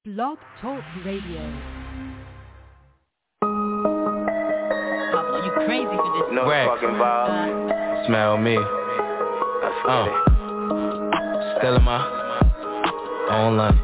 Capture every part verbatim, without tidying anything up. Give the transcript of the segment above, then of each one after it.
Blog Talk Radio. Pablo, you crazy for this? No fucking vibe. Smell me. Uh. Still in my own line.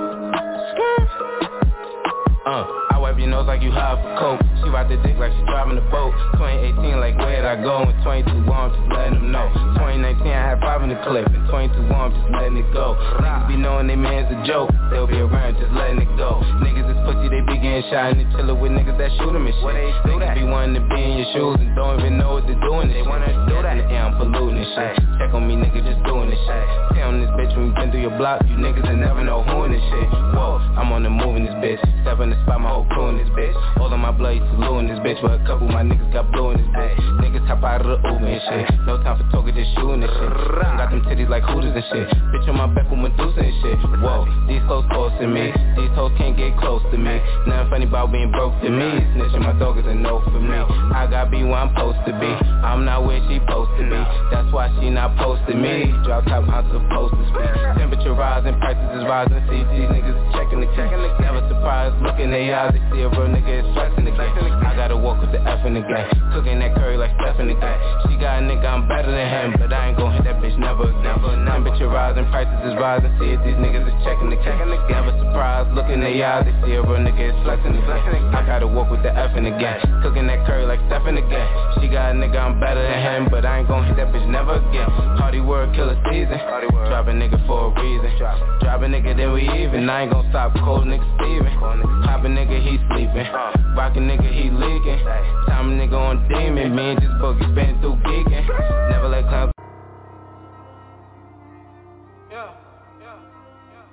Uh. I wipe your nose like you high for coke. She ride the dick like she driving a boat. twenty eighteen like where'd I go? In twenty-two I'm just letting them know. twenty nineteen I had five in the clip. In twenty-two I'm just letting it go. Niggas be knowing they man's a joke. They'll be around just letting it go. Niggas is pussy, they be getting shot and they chillin' with niggas that shoot them and shit. Niggas be wanting to be in your shoes and don't even know what they're doing. They wanna do that. Yeah, I'm polluting this shit. Check on me, nigga, just doing this shit. Tell on this bitch when you been through your block. You niggas will never know who in this shit. Whoa, I'm on the move in this bitch. Step in the spot, my whole crew in this bitch. All of my blood used to loo in this bitch. But a couple of my niggas got blue in this bitch. Niggas hop out of the Uber and shit. No time for talking, just shooting this shit. Got them titties like Hooters and shit. Bitch on my back with Medusa and shit. Whoa, these close costing me. These hoes can't get close to me. Nothing funny about being broke to me. Snitching my dog is a no for me. I gotta be where I'm supposed to be. I'm not where she supposed to be. That's why she not posting me. Drop top, I'm supposed to speak. Temperature rising, prices is rising. See these niggas checking the checking the never surprised. Look in their eyes, they see a real nigga is flexing the game. I gotta walk with the F in the game. Cooking that curry like Steph in the game. She got a nigga, I'm better than him, but I ain't gon' hit that bitch never, never. Temperature rising, prices is rising. See if these niggas is checking the checking the never surprised. Look in their eyes, they see a real nigga is flexing the game. I gotta walk with the F in the game. Cooking that curry like Steph in the game. She got a nigga, I'm better than him, but I ain't gon' hit that bitch never again. Party word, killer season. Drop a nigga for a reason. Drop a nigga, then we even. I ain't gon' stop, cold nigga Steven. Pop a nigga, he sleeping. Rock a nigga, he leaking. Time a nigga on demon. Me and just boogie spinning through geeking. Never let clowns. Yeah, yeah, yeah.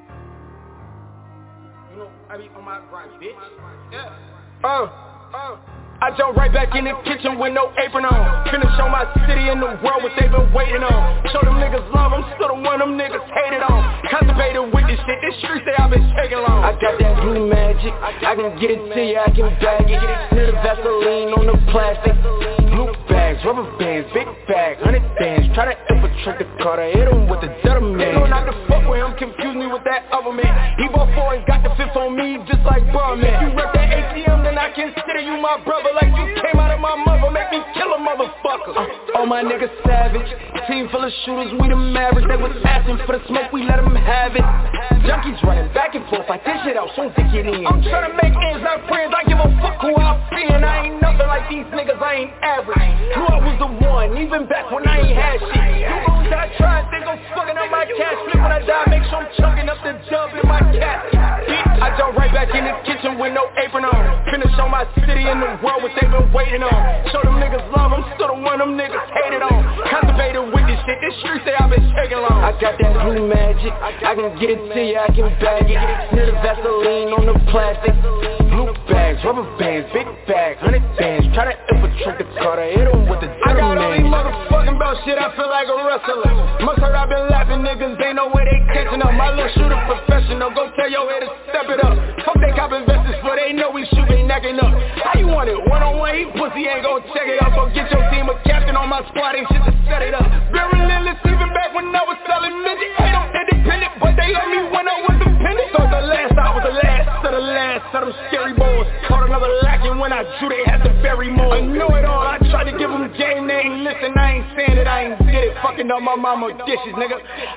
You know, I be on my grind, bitch. Yeah. Oh, oh. I jump right back in the kitchen with no apron on. Finna show my city and the world what they been waiting on. Show them niggas love, I'm still the one them niggas hated on. Constipated with this shit, this street say I've been shaking long. I got that blue magic, I can get it to you, I can bag it. Smear the Vaseline on the plastic. Blue bags, rubber bands, big bag, hundred bands. Try to infiltrate the car, to hit him with the Delta man. They know not to fuck with him, confuse me with that other man. He bought four and got the fifth on me, just like bro man. If you rep that A T M, then I consider you my brother. Like you came out of my mother, make me kill a motherfucker. uh, All my niggas savage, team full of shooters, we the Mavericks. They was asking for the smoke, we let them have it. Junkies running back and forth like this shit out, soon to get in. I'm tryna make ends, not friends, I give a fuck who I'm seeing. I ain't nothing like these niggas, I ain't average. Knew I was the one, even back when I ain't had shit. You gon' die trying, think I'm fucking up my cash. Flip when I die, make sure I'm chucking up the jump in my casket. Bitch, I jump right back in the kitchen with no apron on. Finna show my city and the world what they been waiting on. Show them niggas love, I'm still the one them niggas hated on. Constipated with this shit, this street say I've been shaking long. I got that blue magic, I can get it to you, I can bag it. Smear the Vaseline on the plastic. Blue bags, rubber bands, big bag, hundred bands. Try to infiltrate the car, to hit him with the Delta man. I got all these motherfucking belt shit, I feel like a wrestler. Must heard I've been laughing, niggas, they know where they catching up. My little shooter professional, go tell your head to step it up. Fuck they cop investors, for they know we shooting, necking up. How you want it? One on one, he pussy ain't gon' check it up. Go get your team a captain on my squad, ain't shit to set it up. Been relentless even back when I was selling midget. Ain't no independent, but they let me when I was dependent. So the last I was the last, to the last of them scary boys. Caught another lacking when I drew, they had to bury more. I know it all, I tried to give them game, they ain't listen. I ain't saying that I ain't did it, fucking up my mama dishes, nigga.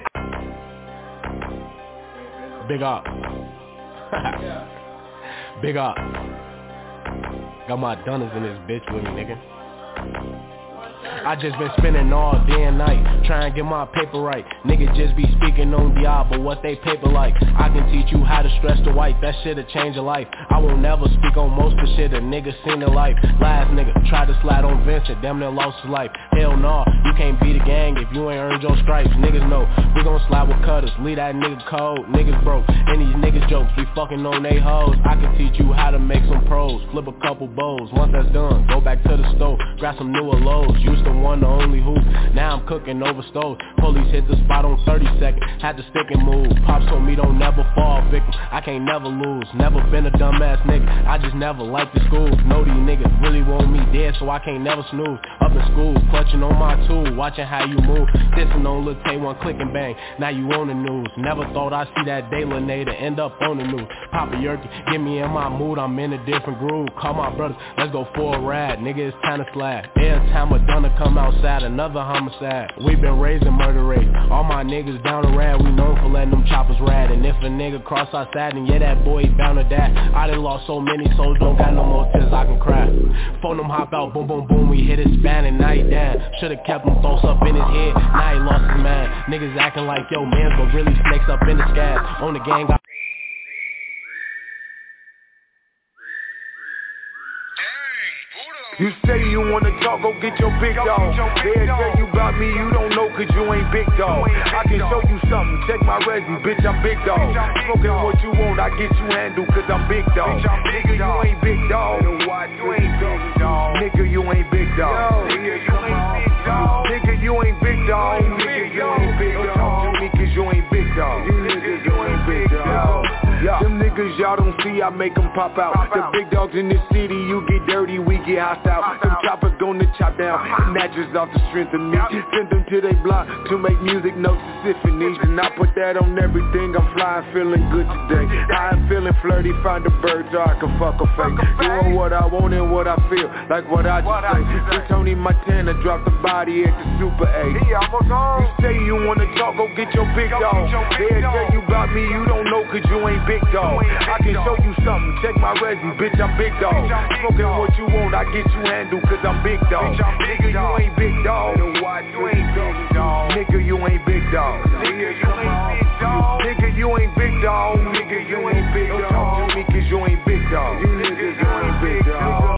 Big up. Big up. Got my dunners in this bitch with me, nigga. I just been spending all day and night trying to get my paper right. Niggas just be speaking on Diablo, what they paper like. I can teach you how to stretch the white, that shit'll change your life. I won't never speak on most of the shit a nigga seen in life. Last nigga tried to slide on Vincent, damn near lost his life. Hell nah, you can't beat a gang if you ain't earned your stripes. Niggas know, we gon' slide with cutters, leave that nigga cold. Niggas broke, and these niggas jokes, we fucking on they hoes. I can teach you how to make some pros, flip a couple bowls. Once that's done, go back to the stove, grab some newer lows. Used to one, the only hoop, now I'm cooking over stove. Police hit the spot on thirty seconds, had to stick and move. Pops told me don't never fall victim, I can't never lose. Never been a dumbass nigga, I just never liked the school. Know these niggas really want me dead, so I can't never snooze. Up in school, clutching on my tool, watching how you move. Dissing on Lil Tay, one click and bang, now you on the news. Never thought I'd see that day, Lene, to end up on the news. shoes. Papa Yerky, get me in my mood, I'm in a different groove. Call my brothers, let's go for a ride, nigga, it's time to slide. Every time a Donna come outside, another homicide. We been raising murder rates, all my niggas down the rad. We known for letting them choppers ride. And if a nigga cross our side, then yeah, that boy bound to die. I done lost so many souls, don't got no more tears I can cry. Phone them hop out, boom boom boom, we hit his span and now he down. Should've kept him thoughts up in his head, now he lost his mind. Niggas acting like yo mans, but really snakes up in the skies. On the gang, I You say you wanna talk, go get your big dog. They'll tell you about me, you don't know cause you ain't big dog. I can show you something, check my resume, bitch, I'm big dog. Smoking what you want, I get you handled cause I'm big dog. Nigga, you ain't big dog. You ain't big dog. Nigga, you ain't big dog. Nigga, you ain't big dog. Nigga, you ain't big dog. Nigga, you ain't big dog. Talk to me cause you ain't big dog. You niggas, you ain't big dog. Yeah. Them niggas y'all don't see, I make them pop out. Pop the out. Big dogs in the city, you get dirty, we get hostile. Pop Them out. Choppers gonna chop down, and that's just off the strength of me. Send them to they block to make music, no symphonies. And I put that on everything, I'm flying, feeling good today. I'm feeling flirty, find a bird so I can fuck a fake. Doing what I want and what I feel, like what I just say. Since Tony Montana dropped the body at the Super eight. You say you wanna talk, go get your big dog. They'll tell you about me, you don't know cause you ain't big dog. I can show you something, check my resume, bitch, I'm big dog. Smoking what you want, I get you handled cause I'm big dog. Nigga, you ain't big dog. You ain't big dog. Nigga, you ain't big dog. Nigga, you ain't big dog. Nigga, you ain't big dog. Nigga, you ain't big dog. Talk to me cause you ain't big dog. You niggas, you ain't big dog.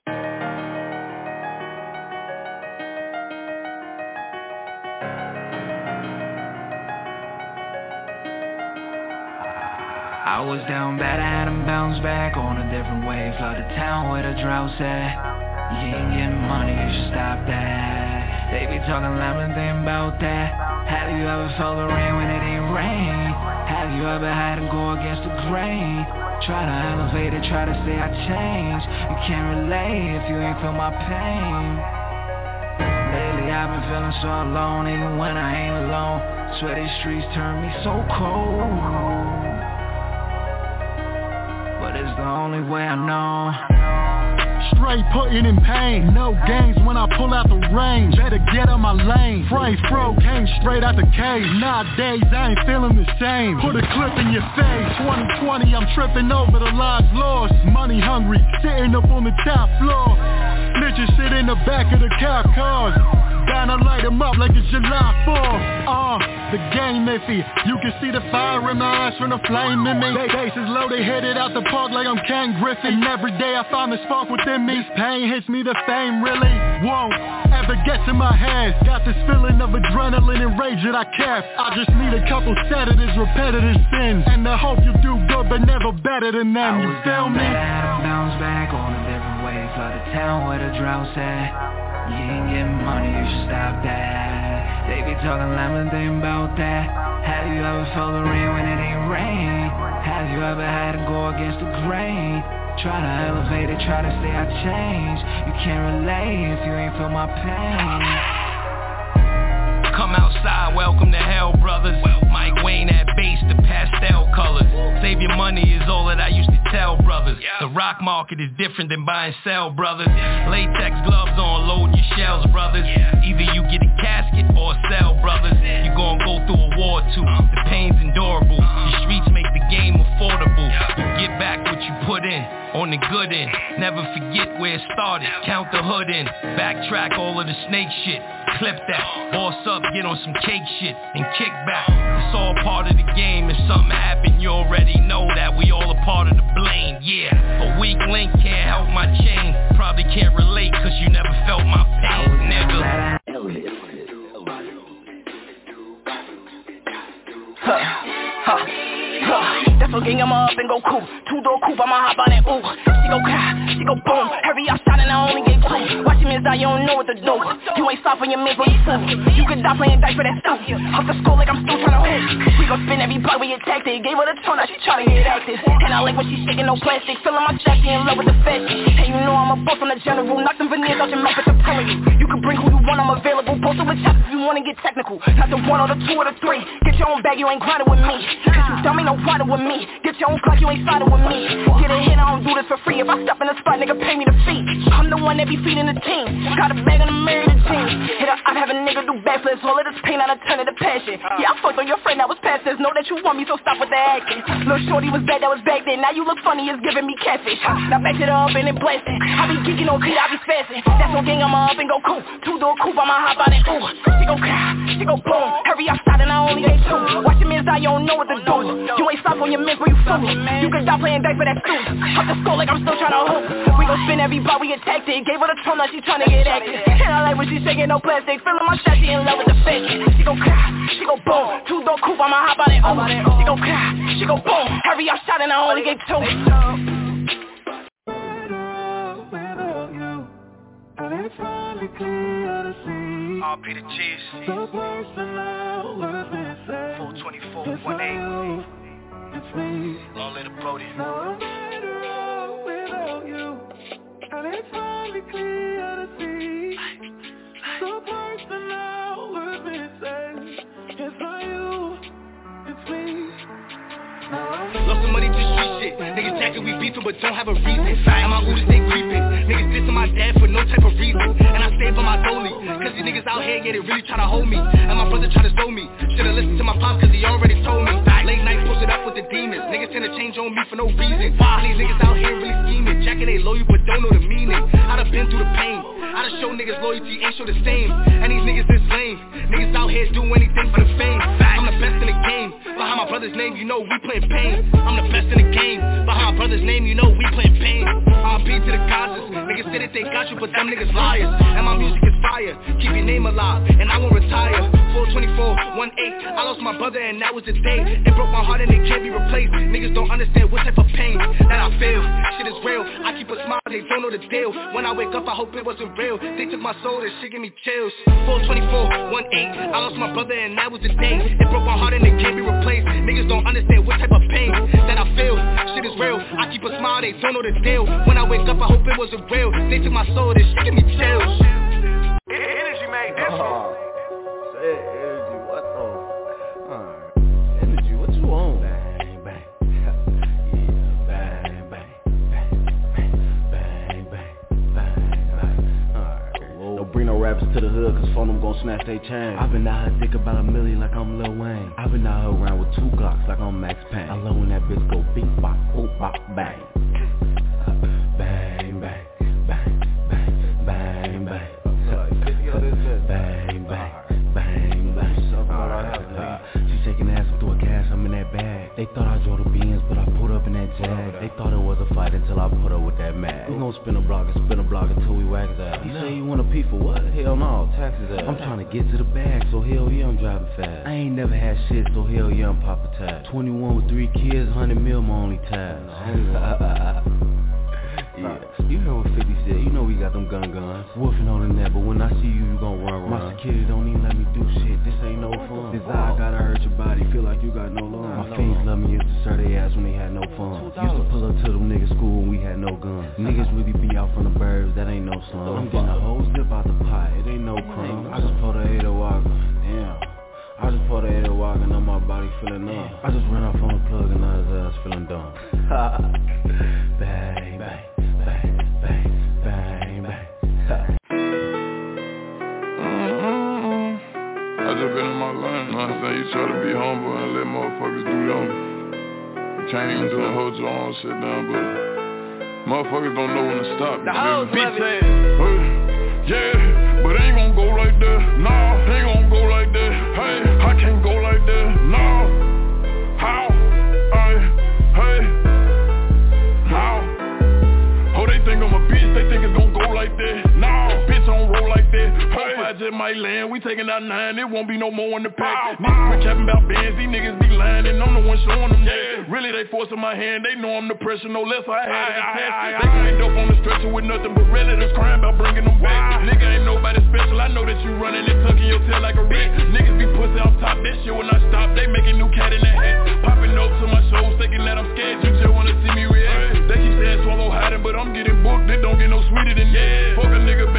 I was down bad, I had him bounce back on a different wave. Flood the town with a drought set. You ain't getting money, you should stop that. They be talking lemon thing about that. Have you ever felt the rain when it ain't rain? Have you ever had to go against the grain? Try to elevate it, try to say I changed. You can't relate if you ain't feel my pain. Lately I've been feeling so alone, even when I ain't alone. Swear these streets turn me so cold, but it's the only way I know. Straight putting in pain, no games when I pull out the range. Better get on my lane. Frame fro came straight out the cage. Nowadays I ain't feeling the same. Put a clip in your face. twenty twenty, I'm tripping over the lives lost. Money hungry, sitting up on the top floor. Bitches sit in the back of the cop cars. Down to light them up like it's July fourth. Uh, the game iffy. You can see the fire in my eyes from the flame in me. They bases loaded, headed out the park like I'm Ken Griffin. Every day I find the spark within me. Pain hits me, the fame really won't ever get to my head. Got this feeling of adrenaline and rage that I kept. I just need a couple sedatives, repetitive sins, and I hope you do good but never better than them. You feel me? I had to bounce back on a different wave. Flood the town with a drought set. You ain't getting money, you should stop that. They be talking lemon thing about that. Have you ever felt the rain when it ain't rain? Have you ever had to go against the grain? Try to elevate it, try to say I changed. You can't relate if you ain't feel my pain. Come outside, welcome to hell, brothers. Mike Wayne at base, the pastel colors. Save your money is all that I used to tell brothers. The rock market is different than buy and sell, brothers. Latex gloves on, load your shells, brothers. Either you get a casket or a cell, brothers. You gon' go through a war too. The pain's endurable. Your streets make the game affordable. You get back what you put in, on the good end. Never forget where it started. Count the hood in. Backtrack all of the snake shit. Clip that. Boss up, get on some cake shit and kick back. It's all part of the game. If something happen, you already know that we all a part of the blame. Yeah, a weak link can't help my chain. Probably can't relate cause you never felt my pain, nigga. Huh, huh, huh. That's what gang, I'ma up and go cool. Two-door coupe, I'ma hop on that ooh. She go cry, she go boom. Hurry up, shot and I only get two. Watch him inside, you don't know what to do. You ain't soft on your man, but you fool. You could die playing dice for that stuff. Off the school like I'm still trying to hoop. We gon' spin every block we attacked it. Gave her the tone, now she tryna get active. And I like when she shaking no plastic. Feeling my chest, she in love with the fed. And you know I'm a boss on the general. Knock them veneers out your mouth, but I'm telling you. You can bring who you want, I'm available. Post posted with choppers if you wanna get technical. Not the one or the two or the three. Get your own bag, you ain't grinding with me. Cause you dumb, ain't no riding with me. Get your own clock, you ain't siding with me. Get a hit, I don't do this for free. If I step in the spot, nigga, pay me the fee. I'm the one that be feeding the team. Got a bag on the mirror the team. Hit up, I'm having nigga do backflips. All of this pain, I done turn it to passion. Yeah, I fucked on your friend that was past this. Know that you want me, so stop with the acting. Little shorty was bad, that was back then. Now you look funny, it's giving me catfish. Now back it up and it blasting. I be geeking on T, I be spazzing. That's no gang, I'ma up and go cool. Two door coupe, I'ma hop out and ooh. She go cry, she go boom. Hurry outside and I only get two. Watch your mans die, you don't know what to do. You ain't stop on your mans where you fool. You can stop playing dice for that suit. Up the skull like I'm still tryna hoop. We gon' spin every ball, we attacked it. Gave her the tone, now she tryna get active. And I like when she shaking no plastic. Feeling my shot, she in love with the fashion. She go cry, she go boom. Two door coupe, I'ma hop out and ooh. She go cry, she go boom. Hurry out shot and I only get two. R P the G's four twenty-four, one eight Long little Brody. And it's finally clear to see the person now we're missing. It's not you, it's me. Lost some money to street shit. Niggas jacking, we beefing, but don't have a reason. And my oodles, they creeping. Niggas dissing my dad for no type of reason. And I stay for my dolly. Cause these niggas out here, yeah, they really tryna hold me. And my brother tryna slow me. Should've listened to my pops, cause he already told me. Late night posted up with the demons. Niggas tend to change on me for no reason. Why these niggas out here really scheming? Jacking, they loyal, but don't know the meaning. I done been through the pain. I done show niggas loyalty, ain't show the same. And these niggas is lame. Niggas out here do anything for the fame. I'm the best in the game. Behind my brother's name, you know we playing pain. I'm the best in the game. Behind my brother's name, you know we playing pain. R P to the Gazas. Niggas say that they got you, but them niggas liars. And my music is fire. Keep your name alive, and I won't retire. four twenty-four, one eight I lost my brother, and that was the day. It broke my heart, and it can't be replaced. Niggas don't understand what type of pain that I feel. Shit is real. I keep a smile, they don't know the deal. When I wake up, I hope it wasn't real. They took my soul, this shit give me chills. four twenty-four, one eight I lost my brother, and that was the day. It broke my heart, and it can't be replaced. Niggas don't understand what type of pain that I feel. Shit is real. I keep a smile, they don't know the deal. When I wake up, I hope it wasn't real. They took my soul, this shit give me chills. Energy made this one. Say energy, what the? Alright, energy, what you on? Bang, bang. Yeah, bang, bang. Bang, bang, bang, bang. Alright. Don't bring no rappers to the hood, cause phone them gon' snatch they chain. I've been out here dick about a million like I'm Lil Wayne. I've been out here around with two Glocks like I'm Max Payne. I love when that bitch go beat bop, boop bop, bang. Bang, bang, bang, bang, bang, bang. Bang, bang, bang, bang. Uh, she shaking ass through a cash, I'm in that bag. They thought I drove the Benz, but I pulled up in that Jag. They thought it was a fight until I put up with that mag. We gon' spin a block and spin a block until we whack his ass. He say you want a pee for what? Hell no, taxes ass. I'm trying to get to the bag, so hell yeah, I'm driving fast. I ain't never had shit, so hell yeah, I'm Papa Tag. twenty-one with three kids, one hundred mil my only tag. Yeah, you heard what fifty said, you know we got them gun guns. Woofing on the net, but when I see you, you gon' run, run. My security don't even let me do shit, this ain't no fun. Desire gotta hurt your body, feel like you got no lungs. My fiends love me, used to serve their ass when they had no fun. Used to pull up to them niggas school when we had no guns. Niggas really be out from the burbs, that ain't no slum. I'm getting a whole zip out the pot, it ain't no crumb. I just pulled a eight oh walker, damn. I just pulled a eight oh walker and my body feeling numb. I just ran off on the plug and now his ass feeling dumb. Bang, bang. Bang, bang, bang, bang. Mm-hmm. I just been in my lane. You know what I'm saying? You try to be humble and let motherfuckers do them. You can't even do a hold your own shit down, but motherfuckers don't know when to stop. The hoes love it. Yeah, but ain't gon' go like that. Nah, ain't gon' go like that. Hey, I can't go like that. Nah, how? Hey, hey, how? Oh, they think I'm a bitch, they think it's gon' go like that. Nah, bitch, I don't roll like that. Hey, I just might land, we taking out nine, it won't be no more in the pack. Niggas quit capping about bands, these niggas be lying, and I'm the one showing them that. Really, they forcing my hand, they know I'm the pressure, no less I had it attached. They ain't dope on the stretcher with nothing but relatives crying about bringing them back. Nigga ain't nobody special, I know that you running and tucking your tail like a rat. Niggas be pussy off top, that shit when I stop, they making new cat in the hat. Popping up to my shows, thinking that I'm scared, you just wanna see me react. They keep saying swallow hiding, but I'm getting booked, it don't get no sweeter than that. Fuck a nigga, baby.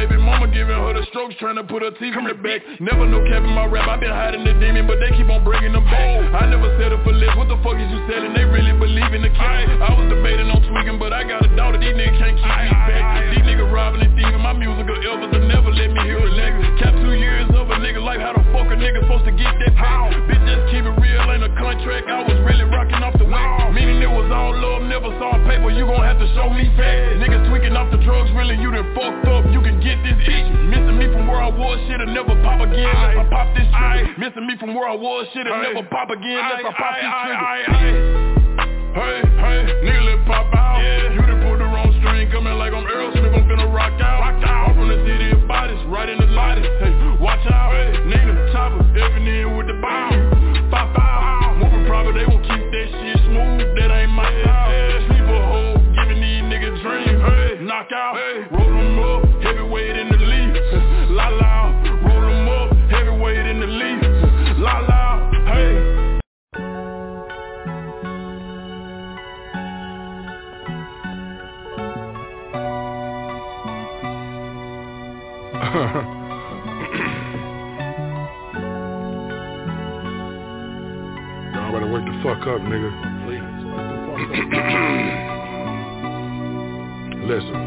baby mama giving her the strokes, trying to put her teeth in the back. Never no cap in my rap, I been hiding the demon, but they keep on bringing them back. I never settled for less, what the fuck is you selling? They really believe in the cat. I was debating on tweaking, but I got a daughter, these niggas can't keep me back. These niggas robbing and thieving, my musical elbows will never let me hear a leg. Cap two years of a nigga life, how the fuck a nigga supposed to get that pack? Bitch, just keep it real, ain't a contract, I was really rocking off the whack. Meaning it was all love, never saw paper, you gon' have to show me facts. Niggas tweaking off the drugs, really you done fucked up, you can get this itch. Missing me from where I was, shit'll never pop again unless I pop this trigger. Missing me from where I was, shit'll never pop again unless I pop this trigger. Hey, hey, nigga, let pop out. Yeah. You done pulled the wrong string, coming like I'm Earl Smith, I'm finna rock out. Rock out. I'm from the city of bodies, right in the lightest. Hey, watch out, hey, nigga, chopper, effing in with the bomb. Pop out, moving proper, they won't keep that shit smooth, that ain't my style. Yeah. Sleeper hole, giving these niggas dreams. Hey, knock out, hey, roll them up, heavyweight in the leaf. La la, roll them up, heavyweight in the leaf. La la, hey. Y'all better wake the fuck up, nigga. Please, wake the fuck up. Listen.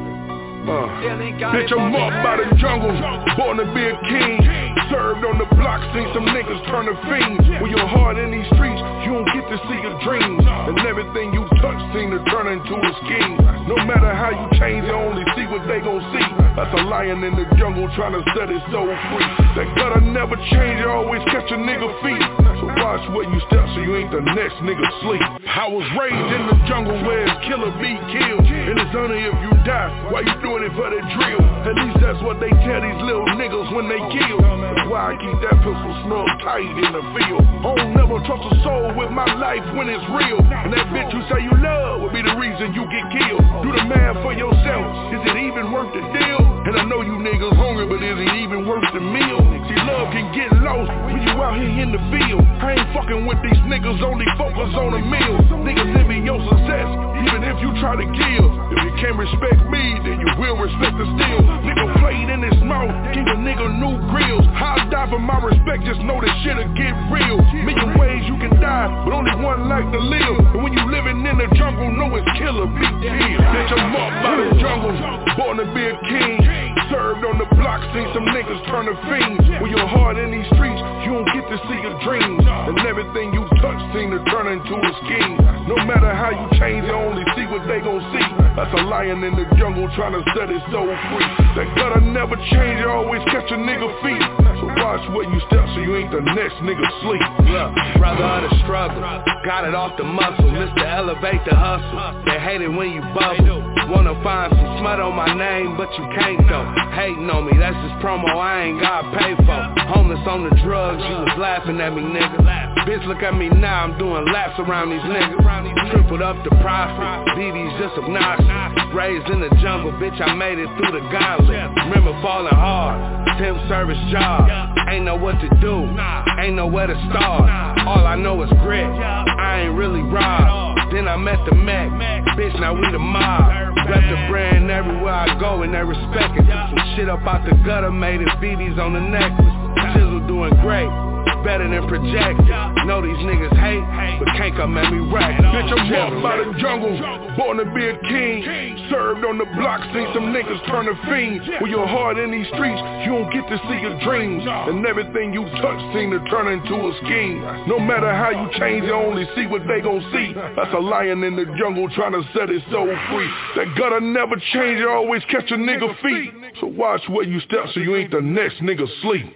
Uh, bitch, I'm up by the jungle, born to be a king. Served on the block, seen some niggas turn to fiends. When you're hard in these streets, you don't get to see your dreams. And everything you touch seem to turn into a scheme. No matter how you change, you only see what they gon' see. That's a lion in the jungle trying to set his soul free. That gutter never change, you always catch a nigga feet. So watch where you step so you ain't the next nigga sleep. I was raised in the jungle where it's killer be killed. And it's only if you die, why you doing it for the drill? At least that's what they tell these little niggas when they kill. That's why I keep that pistol snug tight in the field. I don't never trust a soul with my life when it's real. And that bitch you say you love will be the reason you get killed. Do the math for yourself, is it even worth the deal? And I know you niggas hungry, but is it even worth the meal? See, love can get lost when you out here in the field. I ain't fucking with these niggas, only focus on the meal. Niggas envy your success, even if you try to kill. If you can't respect me, then you will respect the steel. Nigga played in his mouth, give a nigga new grills. I'll die for my respect, just know this shit'll get real. Million ways you can die, but only one life to live. And when you living in the jungle, know it's killer, big deal. Bitch, I'm up by the jungle, born to be a king. Served on the block, seen some niggas turn to fiends. When you're hard in these streets, you don't get to see your dreams. And everything you touch seem to turn into a scheme. No matter how you change, you only see what they gon' see. That's a lion in the jungle trying to set his soul free. That gutter never change, you always catch a nigga feet. So watch where you step so you ain't the next nigga sleep. Look, brother of the struggle, got it off the muscle, Mister Elevate the hustle. They hate it when you bubble. Wanna find some smut on my name, but you can't though. Hating on me, that's just promo I ain't gotta pay for. Homeless on the drugs, you was laughing at me, nigga. Bitch, look at me now, I'm doing laps around these niggas. Tripled up the profit, B D's just obnoxious. Raised in the jungle, bitch, I made it through the gauntlet. Remember falling hard, temp service job. Ain't know what to do, ain't know where to start. All I know is grit, I ain't really robbed. Then I met the Mac, bitch, now we the mob. Rep the brand everywhere I go and they respect it. Some shit up out the gutter, made it B Ds on the necklace. Chisel doing great, better than projected. Know these niggas hate, but can't come at me right. Bitch, I'm up by the jungle, born to be a king. Served on the block, seen some niggas turn to fiends. When you're hard in these streets, you don't get to see your dreams. And everything you touch seem to turn into a scheme. No matter how you change, you only see what they gon' see. That's a lion in the jungle trying to set his soul free. That gutter never change, you always catch a nigga feet. So watch where you step so you ain't the next nigga sleep.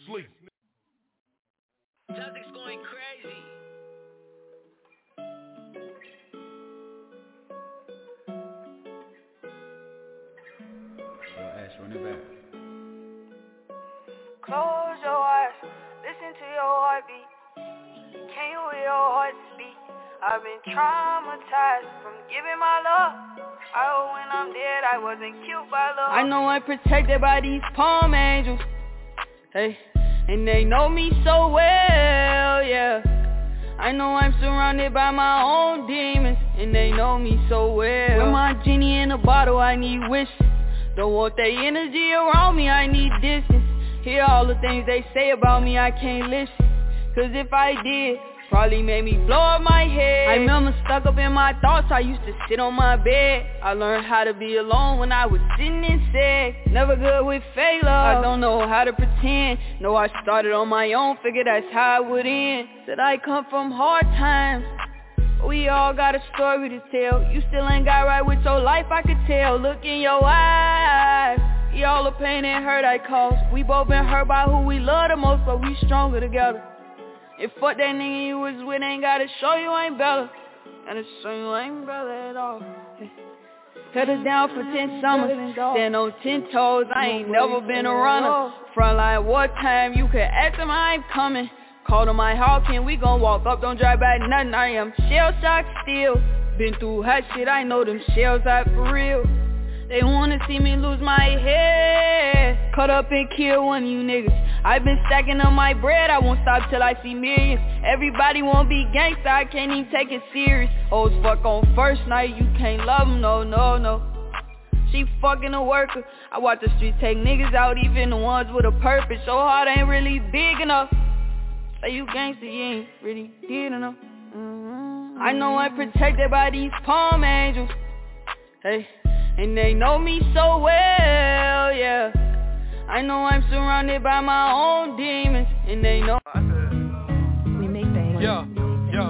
Music's going crazy. Yo, Ash, run it back. Close your eyes, listen to your heartbeat. Can you hear your heart speak? I've been traumatized from giving my love. I hope when I'm dead I wasn't killed by love. I know I'm protected by these palm angels. Hey. And they know me so well, yeah. I know I'm surrounded by my own demons, and they know me so well. With my genie in a bottle, I need wishes. Don't want that energy around me, I need distance. Hear all the things they say about me, I can't listen. Cause if I did, probably made me blow up my head. I remember stuck up in my thoughts, I used to sit on my bed. I learned how to be alone when I was sitting and sick. Never good with fake love, I don't know how to pretend. No, I started on my own, figured that's how it would end. Said I come from hard times, we all got a story to tell. You still ain't got right with your life, I could tell. Look in your eyes, all the pain and hurt I caused. We both been hurt by who we love the most, but we stronger together. And fuck that nigga you was with, ain't gotta show you ain't better. Gotta show you ain't better at all. Held us down for ten summers, stand on ten toes, I ain't never been a runner. Frontline wartime, you can ask him I ain't coming. Call to my Hawkin, we gon' walk up, don't drive by nothing. I am shell shocked still. Been through hot shit, I know them shells out for real. They wanna see me lose my head, cut up and kill one of you niggas. I've been stacking up my bread, I won't stop till I see millions. Everybody wanna be gangsta, I can't even take it serious. Hoes fuck on first night, you can't love them, no, no, no. She fucking a worker, I watch the streets take niggas out, even the ones with a purpose. So hard ain't really big enough. Say you gangsta, you ain't really did enough. Mm-hmm. I know I'm protected by these palm angels. Hey. And they know me so well, yeah. I know I'm surrounded by my own demons. And they know we make things. Yo, yo.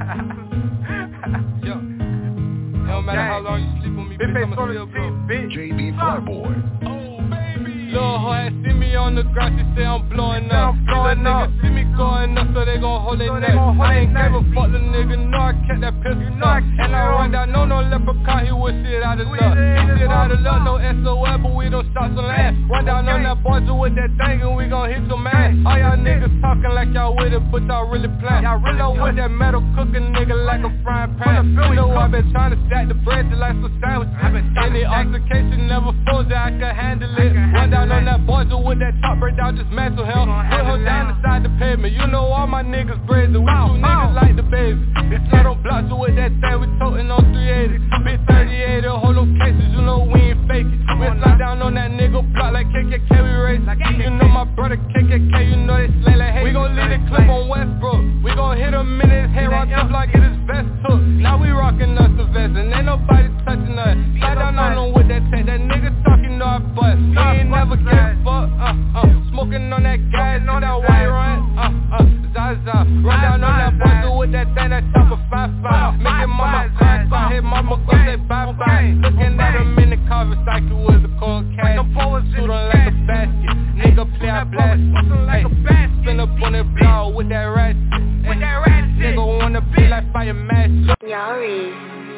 Yo. It don't matter how long you sleep on me, bitch, I'ma still blow. J D Flyboy. Oh, baby. Lil' hoe had see me on the ground, she say I'm blowing up. These little niggas see me going up, so they gon' hold their neck. I ain't never fuck the nigga, no, I kept that pistol stuck. And I run down, no, no leprechaun, he was shit out of luck. He shit out of luck, no S O L, but we don't stop some ass. Run down on that boys with that thing, and we gon' hit some ass. All y'all niggas talking like y'all with it, but y'all really playing. Y'all really with that metal cooking nigga like a frying pan. You know I been trying to stack the bread till like some sandwiches. Any altercation never froze that I could handle it. Run down on that boys with that top break down, just mantle hell. Put her down inside the pavement. You know all my niggas brazen. We two niggas like the baby. It's not on blocks with that thing. We toting on three eighty. Big thirty-eight, hold no cases. You know we ain't faking. We slide down on that nigga block like K K K. We race. You know my brother K K K. You know they slay like hate. We gon' leave the clip on Westbrook. We gon' hit him in his head, rock up like it is vest took. Now we rockin' us the vest and ain't nobody touching us. Slide down on him with that tech. That nigga talking know I bust. He ain't never give a fuck. Uh, uh, smoking on that gas, on that white run. Uh, uh, Zaza. Run down on that buzzer with that thing that top of five five. Making mama cry, so hit mama go say bye bye. Looking at him in the car, cycle with a cold cash. Shoot on like a basket. Nigga play a blast. Hey, spin up on that blow with that rat. Nigga wanna be like fire match. Y'all read.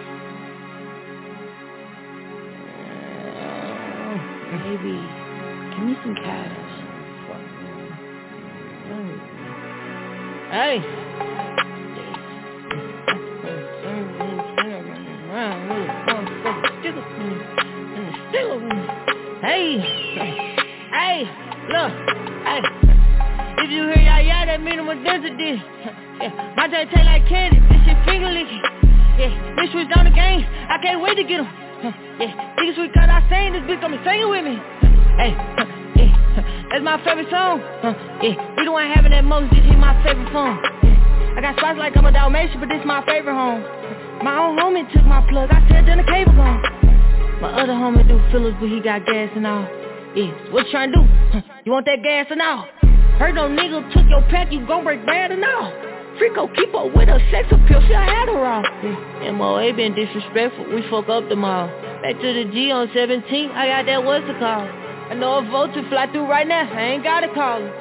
Baby, give me some cash. Hey. Hey. Hey. Look. Hey. If you hear y'all yeah, that mean I'm a density. Yeah. My day taste like candy. This shit finger licking. Yeah. Bitch switch on the game. I can't wait to get him. Yeah. Niggas sweet cause I sing. This bitch gonna be singing with me. Hey. That's my favorite song. Uh, yeah, we the one having that most. This is my favorite phone. Yeah. I got spots like I'm a Dalmatian, but this my favorite home. My own homie took my plug. I said then the cable gone. My other homie do fillers, but he got gas and all. Yeah, what you trying to do? Huh, you want that gas and all? Heard no nigga took your pack, you gon' break bad and all. Frico keep up with her sex appeal, she a Adderall. Yeah. M O A been disrespectful, we fuck up the mall. Back to the G on seventeen, I got that what's the call. I know a vote to fly through right now, I ain't gotta call him.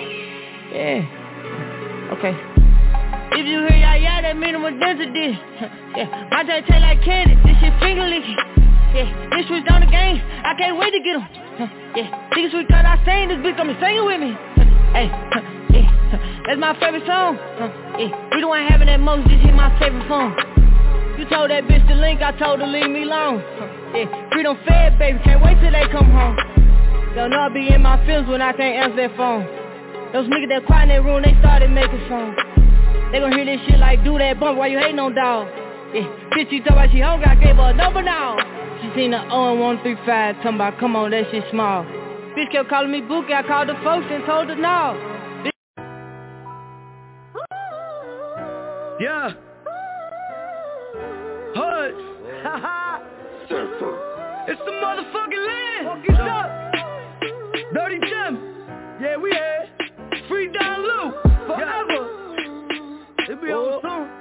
Yeah. Okay. If you hear y'all yeah, that mean I'm a density. Yeah. My day taste like candy, this shit finger licking. Yeah. This switch on the game, I can't wait to get him. Yeah. Niggas sweet cause I sing, this bitch gonna be singing with me. Hey. Yeah. That's my favorite song. Yeah. We the one having that most, this is my favorite phone. You told that bitch to link, I told her leave me alone. Yeah. Freedom fed, baby, can't wait till they come home. Don't know I be in my feelings when I can't answer that phone. Those niggas that quiet in that room, they started making songs. They gon' hear this shit like, do that bump while you hating on dog. Yeah, bitch, you talk about she hungry, I gave her a number now. She seen the oh and one three five, talking about, come on, that shit small. Bitch kept calling me Bookie, I called the folks and told her no. Yeah. Hood. It's the motherfucking land. Fuck it up. Dirty Jim. Yeah, we here. Free Don Lou. Forever. It be on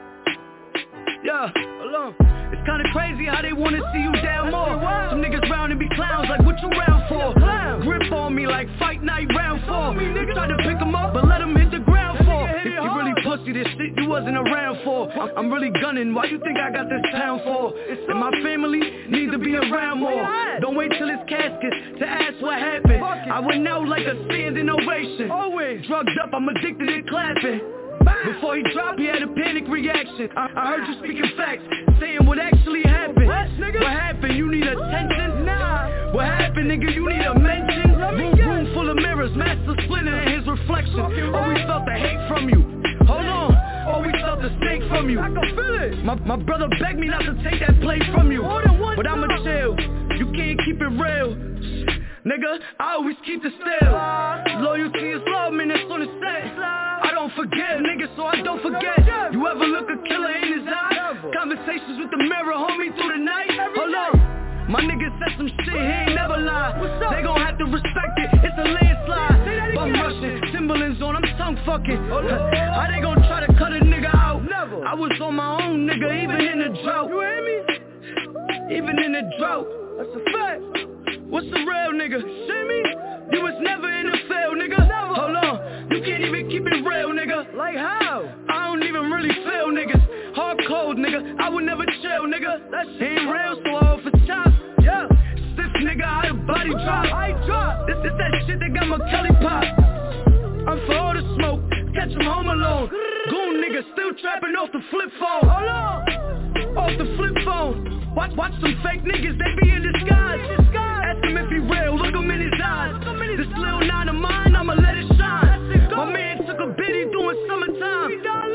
soon. Yeah. Hold on. It's kinda crazy how they wanna see you down more. Some niggas round and be clowns like what you round for? Grip on me like fight night round four. You tried to pick 'em up but let 'em hit the ground for. If you really pussy, this shit you wasn't around for. I'm really gunning, why you think I got this town for? And my family need to be around more. Don't wait till it's casket to ask what happened. I went out like a standing ovation. Always drugged up, I'm addicted to clapping. Before he dropped, he had a panic reaction. I, I heard you speaking facts, saying what actually happened. What, nigga? What happened? You need attention? Nah. What happened, nigga? You need a mention? Room, room full of mirrors, master splinter in his reflection. Always felt the hate from you. Hold on. Always felt the snake from you. I can feel it. My, my brother begged me not to take that play from you. But I'ma chill. You can't keep it real. Nigga, I always keep the still. Loyalty is love, man, that's on the set. I don't forget, nigga, so I don't forget. You ever look a killer in his eye? Conversations with the mirror, homie, through the night. Hold on, my nigga said some shit, he ain't never lie. They gon' have to respect it, it's a landslide. Bum rushing, Timberlands on, I'm tongue fucking. How they gon' try to cut a nigga out? I was on my own, nigga, even in the drought. You hear me? Even in the drought. That's a fact. What's the real nigga? See me? You was never in the field, nigga. Never. Hold on, you can't even keep it real, nigga. Like how? I don't even really feel niggas. Hard cold, nigga. I would never chill, nigga. That shit ain't real, so I offer chops. Yeah. Stiff nigga, I body drop. I drop. This is that shit that got my Kelly pop. I'm for all the smoke. Catch him home alone. Goon nigga still trapping off the flip phone. Hold on. Off the flip phone. Watch, watch some fake niggas, they be in disguise. Ask him if he real, look him in his eyes. This little nine of mine, I'ma let it shine. My man took a biddy doing summertime.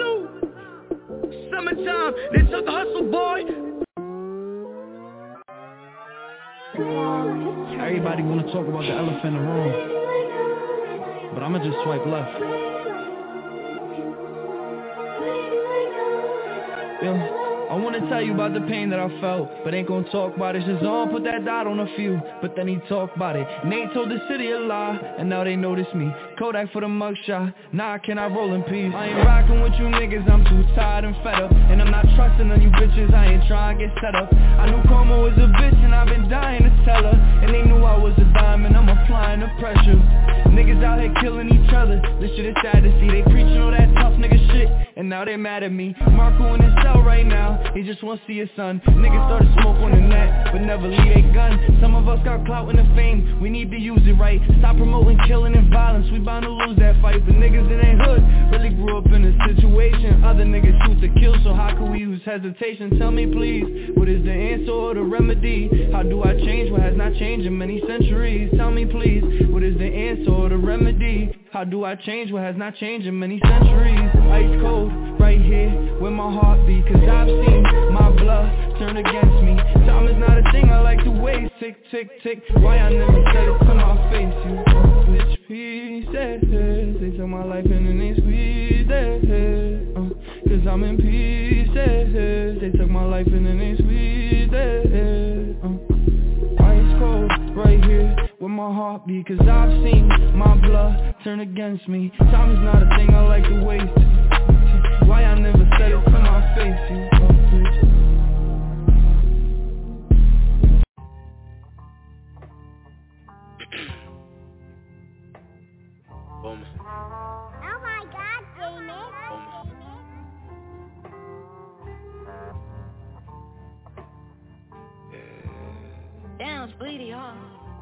Summertime, they took a hustle, boy. Everybody wanna talk about the elephant in the room, but I'ma just swipe left. Yeah. I wanna tell you about the pain that I felt, but ain't gon' talk about it. Shazam put that dot on a few, but then he talked about it. Nate told the city a lie, and now they notice me. Kodak for the mugshot, nah, can I roll in peace? I ain't rockin' with you niggas, I'm too tired and fed up. And I'm not trusting none you bitches, I ain't trying to get set up. I knew Karma was a bitch, and I've been dying to tell her. And they knew I was a diamond, I'm applying the pressure. Niggas out here killing each other, this shit is sad to see. They preaching all that tough nigga shit, and now they mad at me. Marco in his cell right now, he just wanna see his son. Niggas started smoke on the net, but never leave a gun. Some of us got clout in the fame, we need to use it right. Stop promoting killing and violence, we bound to lose that fight. But niggas in their hood really grew up in a situation. Other niggas shoot to kill, so how can we use hesitation? Tell me please, what is the answer or the remedy? How do I change what has not changed in many centuries? Tell me please, what is the answer or the remedy? How do I change what has not changed in many centuries? Ice cold, right here, where my heart beat. Cause I've seen my blood turn against me. Time is not a thing I like to waste. Tick, tick, tick, why I never said it to my face. You bitch pieces, they took my life and then they squeezed it. uh, Cause I'm in pieces, they took my life and then they squeezed it. uh, Ice cold, right here, where my heart beat. Cause I've seen my blood turn against me. Time is not a thing I like to waste. Why I never said it to my face, you bitch. Boom. Oh my God, Damon. Damn, Speedy, huh?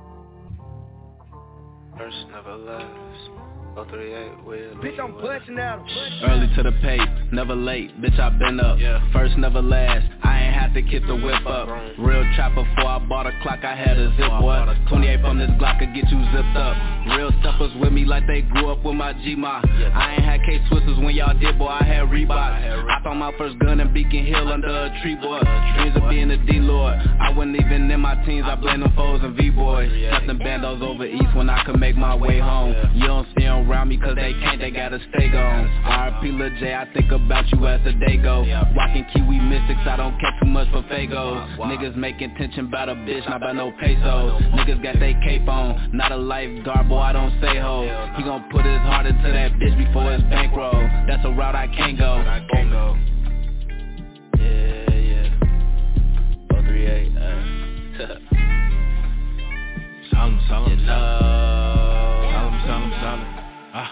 First never left. oh three eight with Bitch, I'm punching out. Early to the pace, never late. Bitch, I been up. Yeah. First never last. I ain't had to kick the whip up. Real trapper before I bought a clock, I had a zip boy. twenty-eight from this Glock could get you zipped up. Real steppers with me like they grew up with my G-Ma. I ain't had K-Swissers when y'all did, boy, I had Reebok. I found my first gun in Beacon Hill under a tree, boy. Dreams of being a D-Lord. I wasn't even in my teens, I blame them foes and V-boys. Nothing bandos over east when I could make my way home. You don't see them around me cause they can't, they gotta stay gone. R I P Lil J, I think about you as the day go. Rockin' Kiwi Mystics, I don't care too much for Fagos. Niggas making tension about a bitch, not about no pesos. Niggas got they cape on, not a lifeguard, boy, I don't say ho. He gon' put his heart into that bitch before his bankroll. That's a route I can't go. I can't go. Yeah, yeah. oh three eight, uh. Solemn, solemn, solemn. Solemn, solemn, solemn. Ah.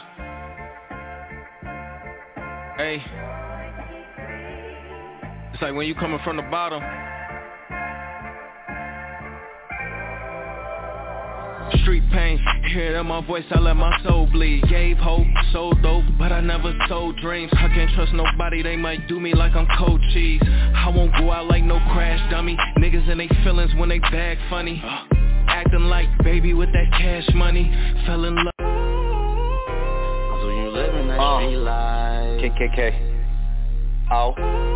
Hey. It's like when you coming from the bottom. Street pain, hear that my voice, I let my soul bleed. Gave hope, sold dope, but I never sold dreams. I can't trust nobody, they might do me like I'm cold cheese. I won't go out like no crash dummy. Niggas in they feelings when they bag funny. Acting like baby with that cash money. Fell in love. So you living that uh, street life. K K K. Oh.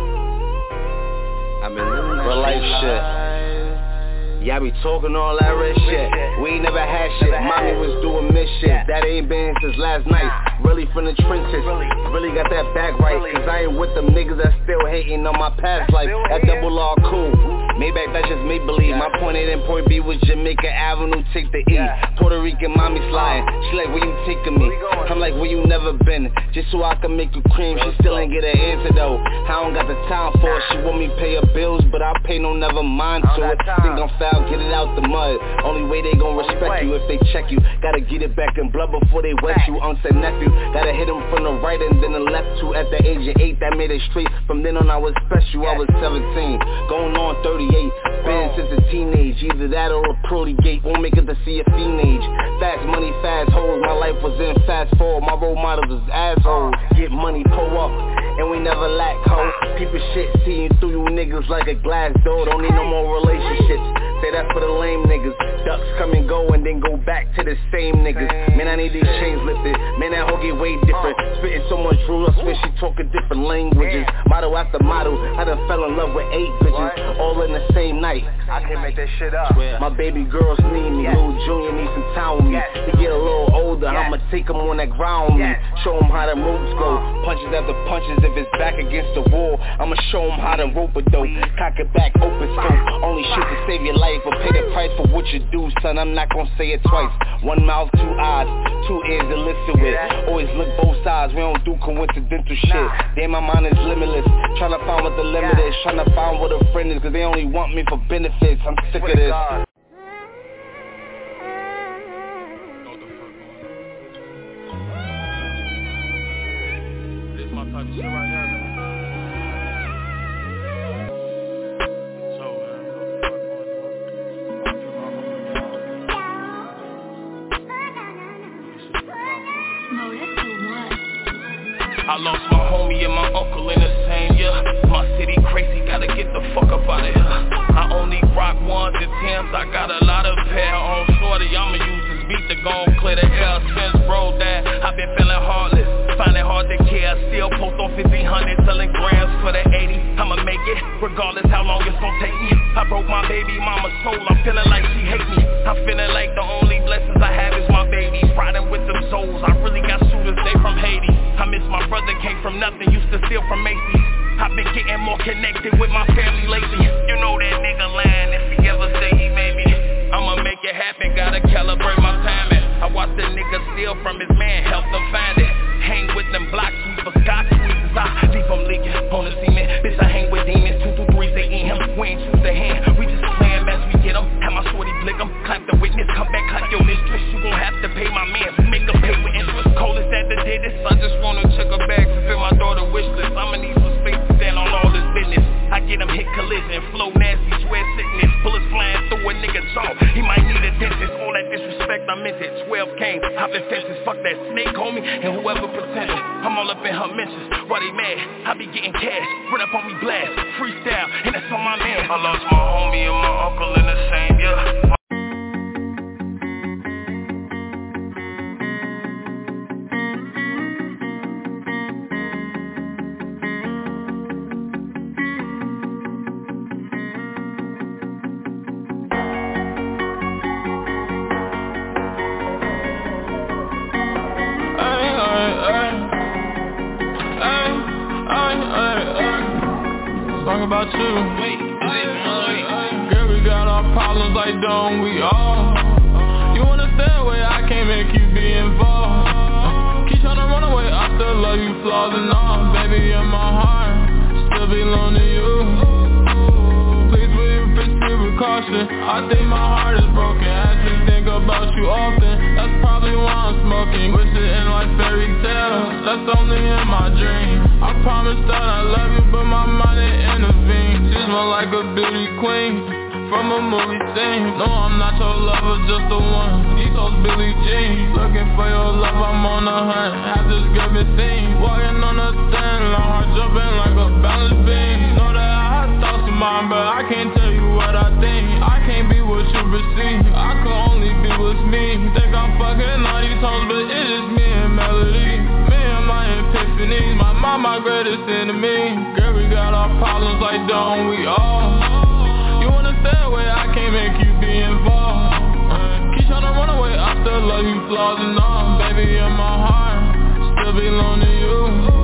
I've been living that real life shit. Y'all be talking all that red shit. We ain't never had shit. Mommy was doing this shit. That ain't been since last night. Really from the trenches. Really got that back right. Cause I ain't with them niggas that still hating on my past life. That double R cool. Maybe that's just make believe. My point A and point B was Jamaica Avenue, take the E. Puerto Rican mommy sliding. She like, where you taking me? I'm like, where you never been? Just so I can make you cream. She still ain't get an answer though. I don't got the time for it. She want me pay her bills, but I pay no never mind to it. Think I'm foul, get it out the mud. Only way they gon' respect you if they check you. Gotta get it back in blood before they wet you. Uncle nephew, gotta hit him from the right and then the left too. At the age of eight, that made it straight. From then on I was special, I was seventeen. Going on thirty-eight. Been since a teenage, either that or a pearly gate. Won't make it to see a teenage. Fast money, fast hoes. My life was in fast forward. My role models was assholes. Get money, pull up, and we never lack hoes. People shit, seeing through you niggas like a glass door. Don't need no more relationships. Say that for the lame niggas. Ducks come and go and then go back to the same niggas. Man, I need these chains lifted. Man, that hoe get way different. Spitting so much rules, I swear she talking different languages. Motto after motto, I done fell in love with eight bitches. All in the same night. I can't make that shit up. My baby girls need me. Lil Junior need some time with me. He get a little older, I'ma take him on that ground with me. Show him how the moves go. Punches after punches, if it's back against the wall, I'ma show him how to rope a dope. Cock it back, open scope. Only shit to save your life, but pay the price for what you do, son. I'm not gonna say it twice. One mouth, two eyes, two ears to listen with. Always look both sides, we don't do coincidental shit. Damn, my mind is limitless. Tryna find what the limit is. Tryna find what a friend is, cause they only want me for benefits. I'm sick of this. This my type of shit right here. I lost my homie and my uncle in the same year. My city crazy, gotta get the fuck up out of here. I only rock ones and tens, I got a lot of pair on shorty. I'ma use this beat to go and clear the air. Since bro that I've been feeling heartless, find it hard to care. Still post on fifteen hundred, selling grams for the eighty. I'ma make it, regardless how long it's gon' take me. I broke my baby mama's soul, I'm feeling like she hate me. I'm feeling like the only blessings I have is my babies. Riding with them souls, I really got shooters, they from Haiti. I miss my brother, came from nothing, used to steal from Macy's. I've been getting more connected with my family lately. You know that nigga lying if he ever say he made me. I'ma make it happen, gotta calibrate my timing. I watch the nigga steal from his man, help them find it. Hang with them block sweepers, God squeezes, I leave them leaking on the cement. Bitch, I hang with demons, two through threes, they eat him. We ain't choose the hand, we just playing as we get them. Have my shorty blick them, clap the witness, come back, clap your mistress. You gon' have to pay my man, make her pay with interest. Coldest at the dentist, I just wanna check her bag to fill my daughter wish list. I'ma need some space to stand on all this business. I get him hit collision, flow nasty, swear sickness. Bullets flying through a nigga jaw, he might need a dentist. All that disrespect, I meant it, twelve came, hopping fences, fuck that snake homie, and whoever pretended. I'm all up in her mentions. Why they mad? I be getting cash. Run up on me blast. Freestyle, and that's on my man. I lost my homie and my uncle in the same year. About you. Girl, we got our problems like don't we all? You wanna stay away, I can't make you be involved. Keep trying to run away, I still love you, flaws and all. Baby, in my heart, still belong to you. Please will you proceed with caution? I think my heart is broken, I just think about you often. That's probably why I'm smoking. Wish it in like fairy tales, that's only in my dream. I promise that I love you, but my mind ain't intervene. She smell like a beauty queen from a movie scene. No, I'm not your lover, just the one. These hoes Billie Jean. Looking for your love, I'm on the hunt. Have this girl been seen walking on the stand, long heart jumping like a balance beam. Know that I have thoughts of mine, but I can't tell you what I think. I can't be what you perceive, I can only be what's me. Think I'm fucking all these hoes, but it's just me and Melody. Me and my epiphany, my mom my greatest enemy. Girl, we got our problems like don't we all? You wanna stay away, I can't make you be involved. uh, Keep trying to run away, I still love you, flaws and all. Baby, in my heart, still belong to you.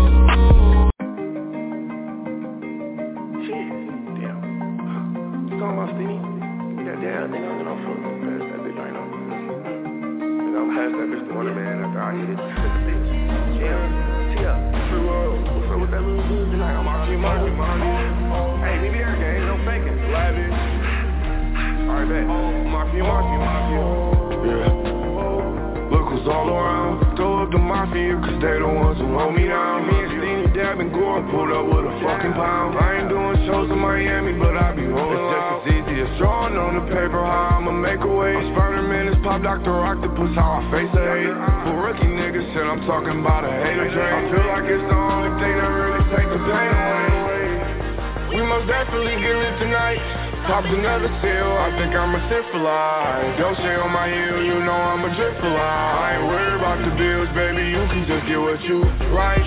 Shit, damn. What's going on, Stevie? Give me that damn thing, I'm gonna fuck pass that bitch right now. Nigga, I'm pass that bitch to one man after I hit it. Yeah, see ya. Free world. What's up with that little dude tonight? I'm off your money, money. Hey, me be every game, no faking. Lavish. Alright, bet. Mafia, mafia, mafia. Yeah. Look who's all around. Throw up the mafia, cause they the ones who hold me down. Me and Stevie Dab and Gore pulled up with a fucking pound. I ain't doing shows in Miami, but I be rolling it's just as easy as drawing on the paper how I'ma make a way. Spider-Man is Pop Doctor Octopus, how I face a hate. For rookie niggas, shit, I'm talking about a hater train. I feel like it's the only thing that really take the pain away. We most definitely get lit tonight. Popped another seal, I think I'm a sip for life. Dolce on my heel, you know I'm a drip for life. I ain't worried about the bills, baby, you can just get what you like.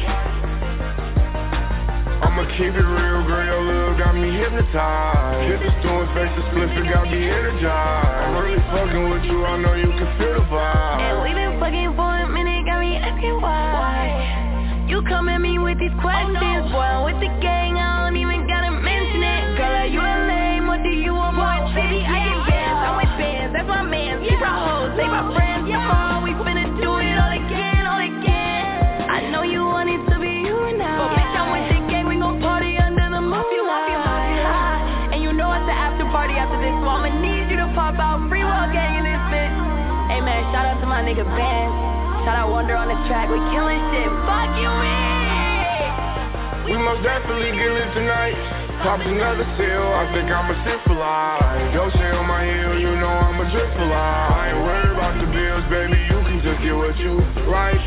I'ma keep it real, girl, your love got me hypnotized. Hit the stone's face, the split, it got me energized. I'm really fucking with you, I know you can feel the vibe. And we been fucking for a minute, got me asking why. You come at me with these questions, oh, no. Boy, I'm with the gang, I don't even gotta mention it. Girl, are you a lame, what do you want, boy? Baby, I get bands, I'm with bands, that's my man. Keep our hoes, they my friends, yeah. Tomorrow we finna do it all again, all again. I know you want it to be you and I, but bitch, I'm with the gang, we gon' party under the moonlight. And you know it's the after party after this, so I'ma need you to pop out. Free Will Gang in this bitch. Hey man, shout out to my nigga Ben. Shout out Wonder on the track, we killing shit. Fuck you, man. We most definitely get lit tonight. Popped another seal, I think I'm a sip for life. Dolce on my heel, you know I'm a drip for life. I ain't worried about the bills, baby, you can just get what you like.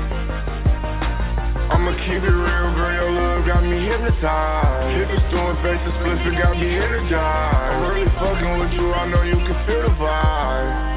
I'ma keep it real, girl, your love got me hypnotized. Hit the store and face the split, it got me energized. I'm really fucking with you, I know you can feel the vibe.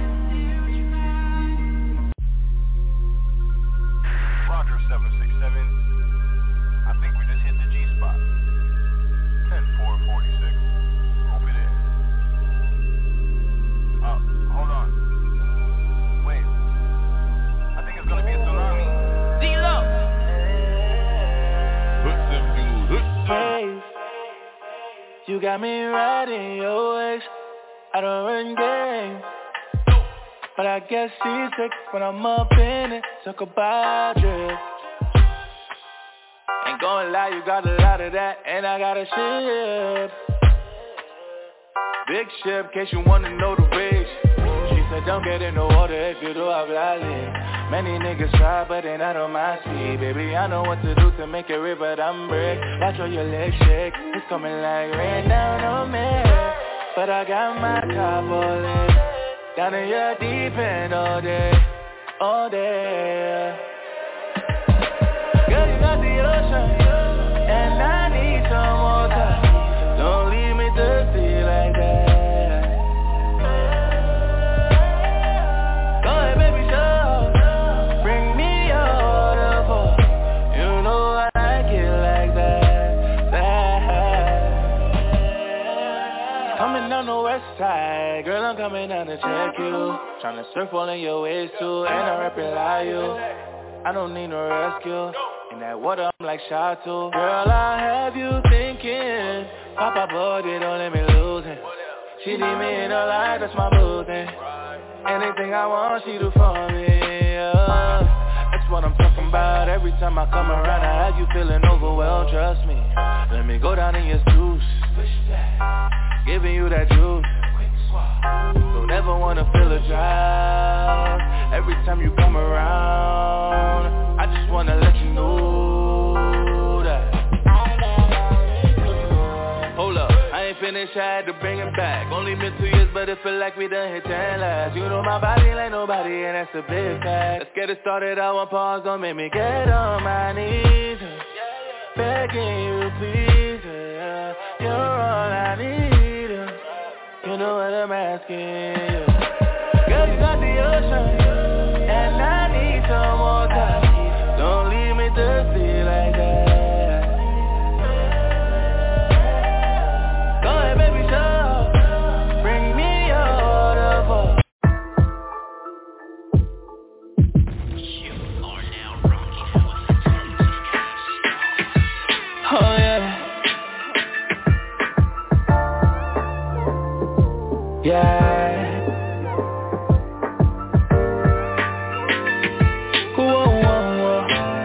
You got me right in your ways. I don't run game, but I get seasick when I'm up in it. Talk about drip. Ain't gonna lie, you got a lot of that, and I got a ship. Big ship, case you wanna know the rage. She said don't get in the water if you do, I'll be like. Many niggas try, but they not on my speed. Baby, I know what to do to make it real, but I'm brick. Watch all your legs shake, it's coming like rain down on me. But I got my top all in, down in your deep end all day, all day. Girl, you got the ocean, and I need some more time. Don't leave me thirsty like that. Go ahead, baby, show. Bring me your waterfall. You know I like it like that. That. Coming down the west side, girl, I'm coming down to check you. Tryna surf all in your waist too, and I rap it like you. I don't need no rescue. In that water, I'm like Shato. Girl, I have you thinking. Papa body, don't let me lose it. She leave me in her life, that's my boo thing. Anything I want, she do for me, yeah. That's what I'm talking about. Every time I come around, I have you feeling overwhelmed, trust me. Let me go down in your juice. Giving you that juice. Don't ever wanna feel a drought. Every time you come around, I just wanna let you know that. Hold up, I ain't finished, I had to bring it back. Only been two years, but it feel like we done hit ten lives. You know my body like nobody, and that's a big fact. Let's get it started, I want pause, don't make me get on my knees. Begging you, please, yeah. You're all I need. You know what I'm asking you. Girl, you got the ocean, and I need some more time. Don't leave me thirsty like that. Go ahead, baby, show. Bring me your waterfall. Oh yeah. Yeah. Whoa, whoa, whoa.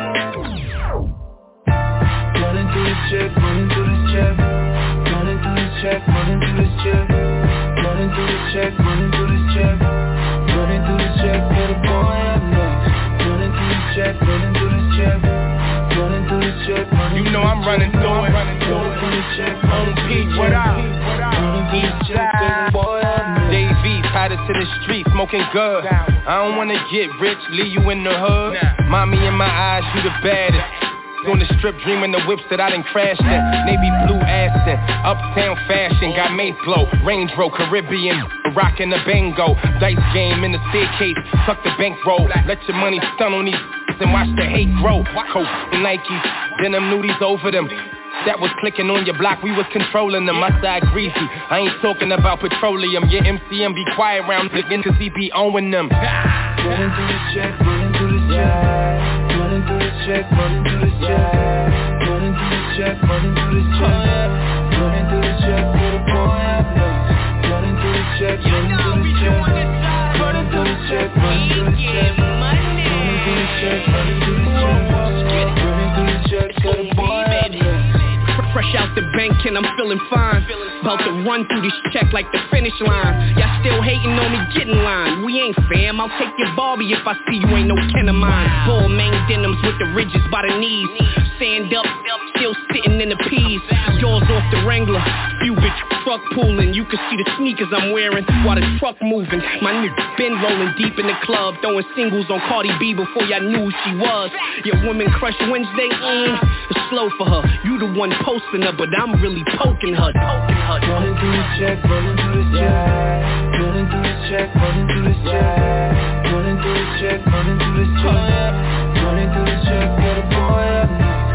Running through this check, running through this check. Running through this check, running through this check. Running through this check, running through this check. Running through this check, get a boy up next. Running through this check, running through this check. Running through this check, running. You know I'm running through it. Running through this check, on P, what up? Running through this check, get a boy up. Davey, tied it to the street, smoking good. I don't wanna get rich, leave you in the hood. Mommy in my eyes, you the baddest. On the strip, dreaming the whips that I done crashed in. Navy blue Aston, uptown fashion. Got Mayflow, Range Rover, Caribbean, rockin' the bango. Dice game in the staircase, tuck the bankroll. Let your money stun on these and watch the hate grow. Coke and Nikes, denim nudies over them. That was clicking on your block, we was controlling them. My side greasy, I ain't talking about petroleum. Your M C M be quiet round looking cause he be owing them. Running through this check, running through this check. Running through this check, running through this check. Running through this check, running through this check. Running through this check, get a boy up next. Running through this check, running through this check. Running through this check, running through this check. Running through this check, running through this check. Running through this check, get a boy up next. Fresh out the bank and I'm feeling fine. About to run through this check like the finish line. Y'all still hating on me, get in line. We ain't fam, I'll take your Barbie if I see you ain't no kin of mine. Bull main denims with the ridges by the knees. Stand up, still sitting in the peas. Jaws off the Wrangler, few bitch truck pulling. You can see the sneakers I'm wearing while the truck moving. My nigga been rolling deep in the club, throwing singles on Cardi B before y'all knew who she was. Your woman crush Wednesday, mm, it's slow for her. You the one posting her, but I'm really poking her, poking her. Running through the check, running through the check. Running through the check, running through the check. Running through the check, running through the check. Running through the check, get a boy up next.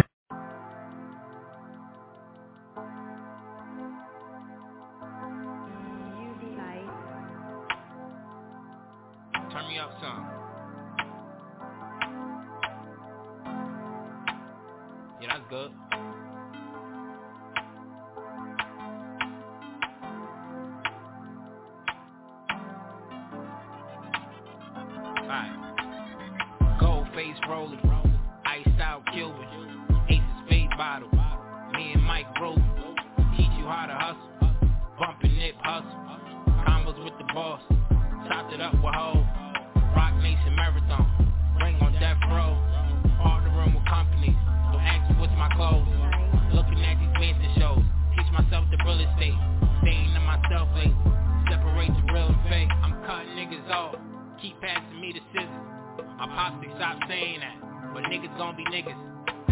Turn me up some. Yeah, that's good. Alright. Gold face rolling, iced out Cuban, ace of spade bottle. Me and Mike Grove teach you how to hustle. Bumpin' nip hustle. Combos with the boss. Chopped it up with hoes. Rock Nation Marathon. Ring on death row. Partnering with companies. Don't ask me what's my clothes. Looking at these mansion shows. Teach myself the real estate. Staying to myself late. Separate the real and fake. I'm cutting niggas off. Keep passing me the scissors. My pops stopped saying that. But niggas gon' be niggas.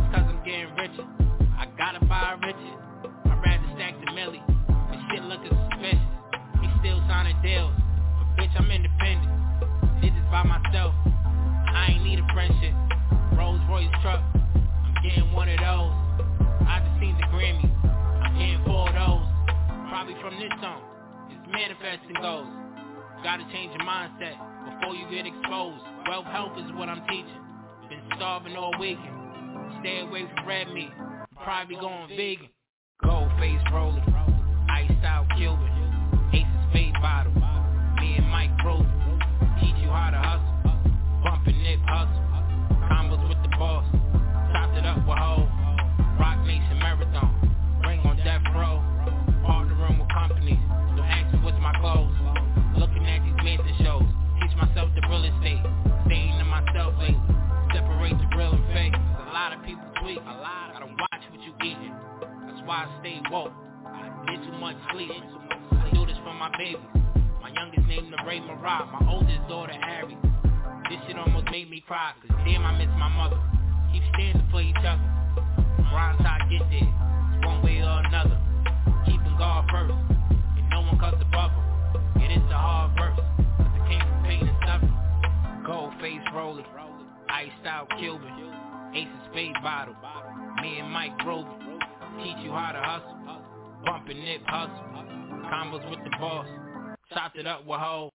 cause I'm getting richer. I gotta buy a richer. I'd rather stack the milli. This shit looking suspicious. He still signing deals. But bitch, I'm independent. Did this by myself. I ain't need a friendship. Rolls Royce truck. I'm getting one of those. I just seen the Grammy. I'm getting four of those. Probably from this song. It's manifesting goals. Gotta change your mindset before you get exposed. Wealth health is what I'm teaching. Been starving all weekend. Stay away from red meat. I'm probably going vegan. Gold face rolling. Iced out Cuban. Ace of spade bottle. Me and Mike Rowe. Teach you how to hustle. Bumpin' nip hustle. Combos with the boss. Topped it up with hoe. Rock Nation Marathon. Ring on death row. Partnering with companies. So ask me what's my clothes. Looking at these Manson shows. Teach myself the real estate. Staying to myself lately. Separate the real and fake. There's a lot of people tweak. A lot. Gotta watch what you eating. That's why I stay woke. I did too much sleeping. I do this for my baby. My youngest named Ray Marat. My oldest daughter Harry. This shit almost made me cry. Cause damn I miss my mother. Keep standing for each other. Grind till I get there. It's one way or another. Keeping God first. And no one cuts above him. It is the hard verse. Cause it came from pain and suffering. Gold face rolling. Iced out Cuban. Ace of spade bottle. Me and Mike Rowe. Teach you how to hustle. Bumpin' nip hustle. Combos with the boss. Chopped it up with hoe.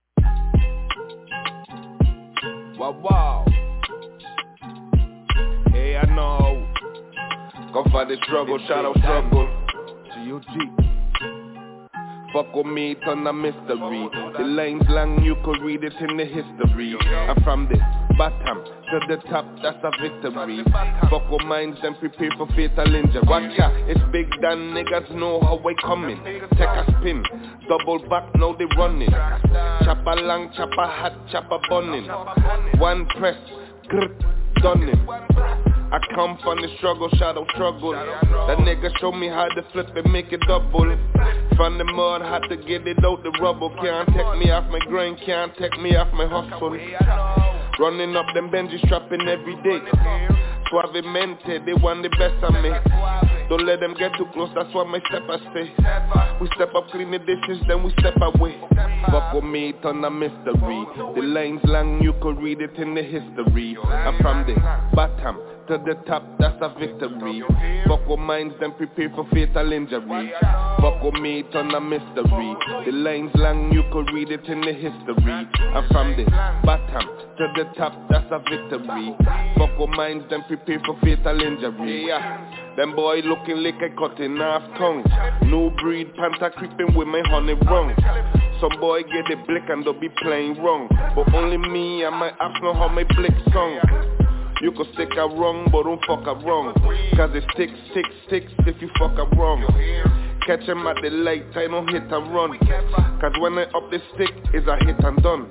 Wow, wow. Hey, I know. Go fight the struggle, shout out struggle. G O G. Fuck with me, turn a mystery. The lane's long, you could read it in the history. I'm from the bottom to the top, that's a victory. Fuck with minds and prepare for fatal injury. Watch out, it's big done, niggas know how we coming. Take a spin, double back, now they running. Chopper long, chopper hot, chopper bunning. One press, grr, done it. I come from the struggle, shadow struggle. That nigga show me how to flip and make it double. From the mud, how to get it out the rubble. Can't take me off my grind, can't take me off my hustle. Running up them Benjis, trapping every day. Suavemente, they want the best of me. Don't let them get too close, that's why my step I stay. We step up, clean the dishes, then we step away. Fuck with me, turn a mystery. The line's long, you could read it in the history. I'm from the bottom to the top, that's a victory. Fuck with minds, then prepare for fatal injury. Fuck with me, turn a mystery. The line's long, you could read it in the history. I'm from the bottom to the top, that's a victory. Fuck with minds, then prepare for fatal injury. Yeah. Them boy looking like I cut in half tongue. New breed, panther creeping with my honey wrong. Some boy get a blick and they'll be playing wrong. But only me and my ass know how my blick song. You could stick a wrong, but don't fuck a wrong. Cause it sticks, sticks, sticks if you fuck a wrong. Catch him at the light, I don't hit and run. Cause when I up the stick, it's a hit and done.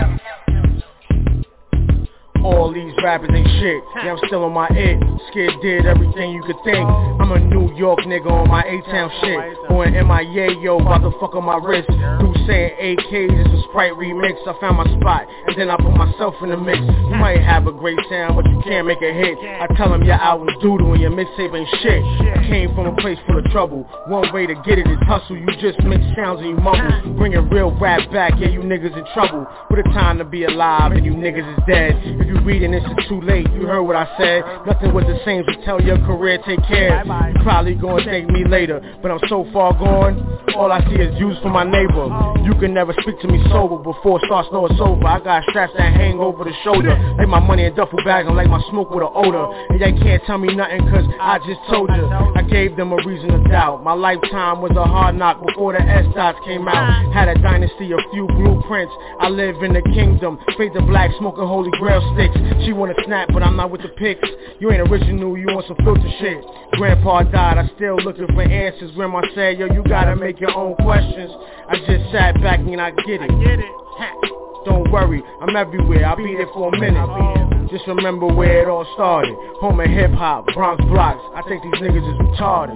All these rappers ain't shit, yeah I'm still on my it. Skid did everything you could think. I'm a New York nigga on my A-Town shit. Going M I A, yo, about to fuck on my wrist. Dude saying A Ks, it's a Sprite remix. I found my spot, and then I put myself in the mix. You might have a great sound, but you can't make a hit. I tell them your album's doodle and your mixtape ain't shit. I came from a place full of trouble. One way to get it is hustle. You just mix sounds and you mumble. Bringing real rap back, yeah you niggas in trouble. What a time to be alive and you niggas is dead. If you reading this, it's too late, you heard what I said. Nothing was the same, so tell your career, take care. You probably gonna thank me later, but I'm so far gone, all I see is views from my neighbor. You can never speak to me sober, before it starts knowing it's over. I got straps that hang over the shoulder, like my money in duffel bags, and like my smoke with an odor. And they can't tell me nothing cause I just told you. I gave them a reason to doubt. My lifetime was a hard knock before the S-Dots came out. Had a dynasty, a few blueprints. I live in the kingdom, fade the black, smoking holy grail sticks. She wanna snap, but I'm not with the pics. You ain't original, you want some filter shit. Grandpa died, I still looking for answers. Grandma said, yo, you gotta make your own questions. I just sat back and I get it. Don't worry, I'm everywhere, I'll be there for a minute. Just remember where it all started. Home of hip hop, Bronx blocks. I think these niggas is retarded.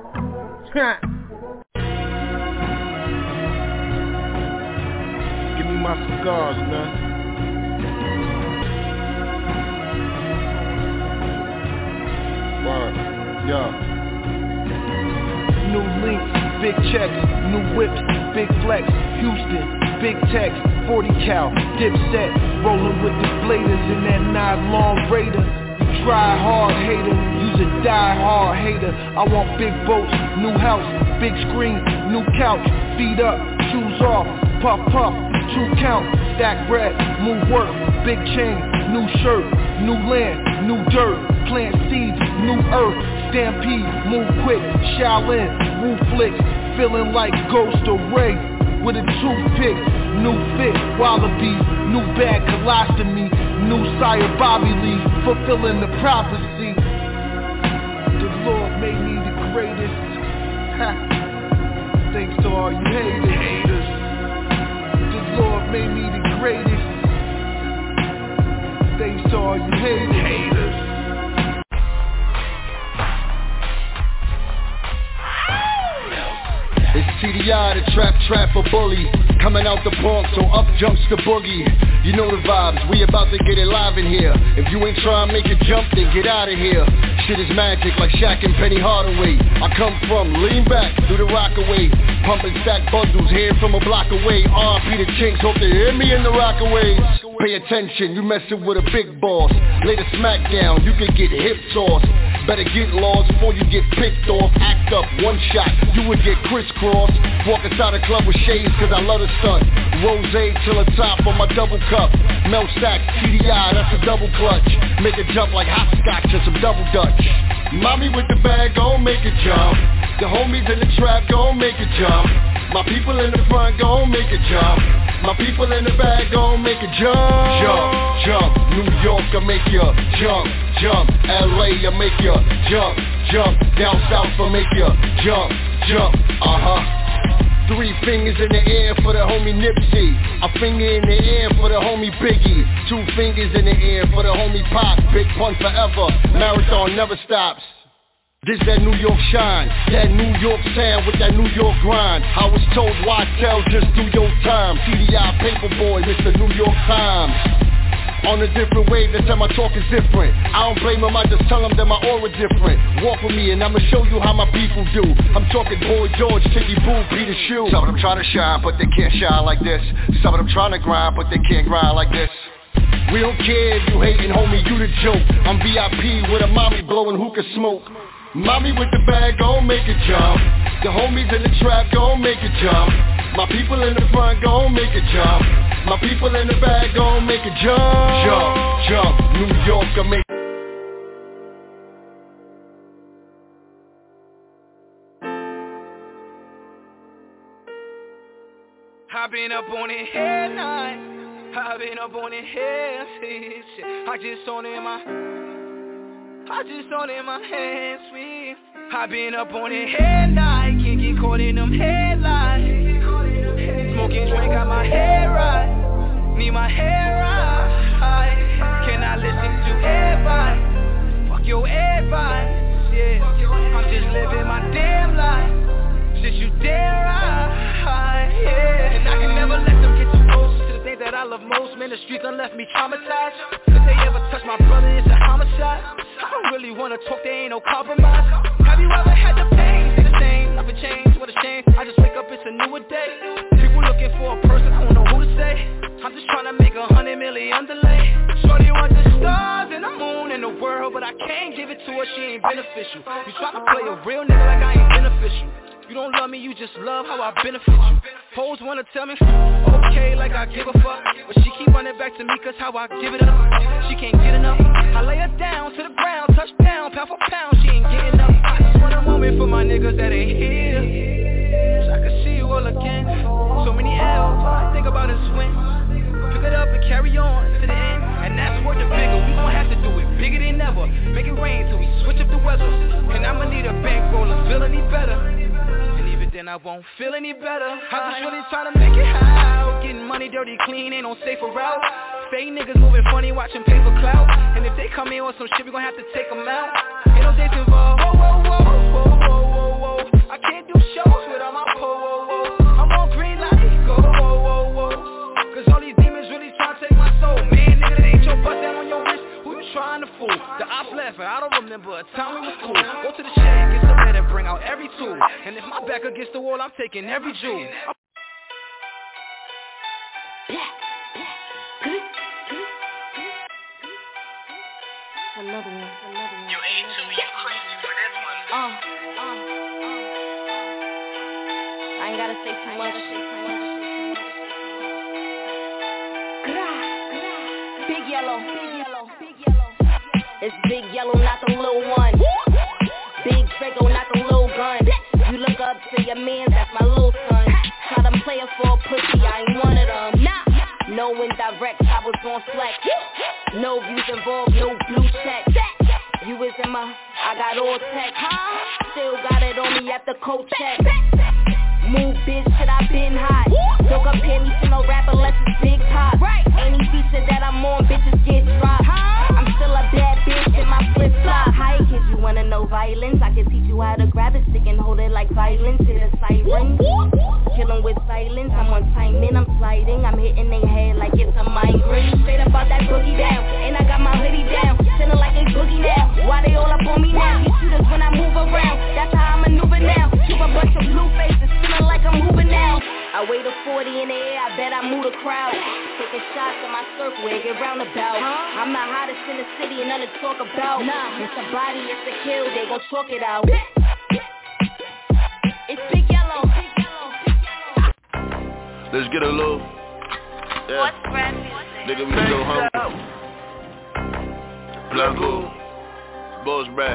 Give me my cigars, man. Wow. Yo. New links, big checks, new whips, big flex, Houston, big text, forty cal, dipset, rolling with the bladers in that nine long Raider. You try hard hater, you's a die hard hater. I want big boats, new house, big screen, new couch, feet up, shoes off, puff puff, two count, stack bread, move work, big chain, new shirt, new land, new dirt, plant seeds, new earth, stampede, move quick, Shaolin, Wu flicks, feeling like Ghost or Ray, with a toothpick, new fit, wallabies, new bag colostomy, new sire Bobby Lee, fulfilling the prophecy. The Lord made me the greatest, ha. Thanks to all you haters. haters. The Lord made me the greatest. Thanks to all you haters. haters. It's T D I, the trap trapper bully, coming out the Bronx, so up jumps the boogie. You know the vibes, we about to get it live in here. If you ain't trying to make it jump, then get out of here. Shit is magic like Shaq and Penny Hardaway. I come from lean back through the Rockaway, pumping stack bundles here from a block away. R P the Chinks, hope they hear me in the Rockaways. Pay attention, you messing with a big boss. Lay the smack down, you can get hip tossed. Better get lost before you get picked off. Act up, one shot, you would get crisscrossed. Walk inside a club with shades, cause I love the stunt. Rose till the top on my double cup. Mel Stacks, T D I, that's a double clutch. Make it jump like hopscotch or some double dutch. Mommy with the bag, gon' make it jump. The homies in the trap, gon' make it jump. My people in the front, gon' make it jump. My people in the back, gon' make it jump. Jump, jump, New York, I make ya jump, jump. L A, I make ya jump, jump. Down south, I make ya jump, jump. Uh-huh. Three fingers in the air for the homie Nipsey. A finger in the air for the homie Biggie. Two fingers in the air for the homie Pop. Big pun forever, marathon never stops. This that New York shine, that New York sound with that New York grind. I was told why tell, just do your time. T D I Paperboy, Mister New York Times. On a different wave, that's how my talk is different. I don't blame them, I just tell them that my aura different. Walk with me and I'ma show you how my people do. I'm talking Boy George, Tiggy Boo, Peter Shoe. Some of them trying to shine, but they can't shine like this. Some of them trying to grind, but they can't grind like this. We don't care if you hating, homie, you the joke. I'm V I P with a mommy blowing hookah smoke. Mommy with the bag, gon' make it jump. The homies in the trap, gon' make it jump. My people in the front, gon' make it jump. My people in the back, gon' make it jump. Jump, jump, New York, I make it. I been up on it head night. I been up on it head shit. I just on it in my I just on it in my hands, sweet. I been up on it head night. Can't get caught in them headlights. Smoking drink, got my hair right. Need my hair right. Can I listen to advice? Fuck your advice, yeah. I'm just living my damn life. Since you damn right, yeah. And I can never let them get too close to the things that I love most. Man, the streets done left me traumatized. If they ever touch my brother, it's a homicide. I don't really wanna talk, there ain't no compromise. Have you ever had the pain? Say the same, nothing changed, what a shame. I just wake up, it's a newer day. People looking for a person, I don't know who to say. I'm just tryna make a hundred million delay. Shorty want the stars and the moon and the world, but I can't give it to her, she ain't beneficial. You tryna play a real nigga like I ain't beneficial. You don't love me, you just love how I benefit you. Hoes wanna tell me, okay, like I give a fuck, but she keep running back to me cause how I give it up. She can't get enough, I lay her down to the ground, touchdown, pound for pound, she ain't getting up. I just want a moment for my niggas that ain't here, so I can see you all again. So many L's, all I think about is wins. Pick it up and carry on to the end, and that's worth the bigger. We gon' have to do it bigger than ever. Make it rain till we switch up the weather, and I'ma need a bankroll to feel any better. Then I won't feel any better. I'm just really trying to make it out. Getting money dirty clean, ain't no safer route. Fake niggas moving funny, watching paper clout. And if they come in with some shit, we gon' have to take them out. Ain't no dates involved. Whoa, whoa, whoa, whoa, whoa, whoa, whoa. I can't do shows without my pole, whoa, whoa. I'm on green light, go, whoa, whoa, whoa. Cause all these demons really trying to take my soul. Man, nigga, that ain't your bust down on your wrist. Who you trying to fool? The ops laughing, I don't remember a time we was cool. Go to the shit. And if my back against the wall, I'm taking every jewel. I'm Another one, another one. You ain't to me crazy for this one. Uh, uh, uh. I ain't gotta say too much. Big yellow, big yellow, big yellow. It's big yellow, not the little one. Big Draco, not the little gun. You look up to your man, that's my little son. Try to play it for a pussy, I ain't one of them. Nah. No indirect, I was on slack. No views involved, no blue check. You was in my, I got all tech. Still got it on me at the coat check. Move bitch, shit, I been hot. Don't compare me to no rapper unless it's big pop. Any feature that I'm on, bitches get dropped. I'm still a bad bitch in my flip flop. Hi kids, you wanna know violence? I can teach you how to grab a stick and hold it like violence. Hit a siren, killing with silence. I'm on timing, I'm sliding. I'm hitting their head like it's a migraine. Straight about that boogie down, and I got my hoodie down. Feeling like a boogie now. Why they all up on me now? You shooters when I move around. That's how I maneuver now. Keep a bunch of blue faces, feeling like I'm moving now. I weigh the forty in the air, I bet I move the crowd. Taking shots in my circle, it get roundabout. I'm the hottest in the city and none to talk about. Nah, it's a body, it's a kill, they gon' chalk it out. It's big yellow. Let's get a little. Yeah. What's brand new? Nigga, we so hungry. Blanco, Boss Brad.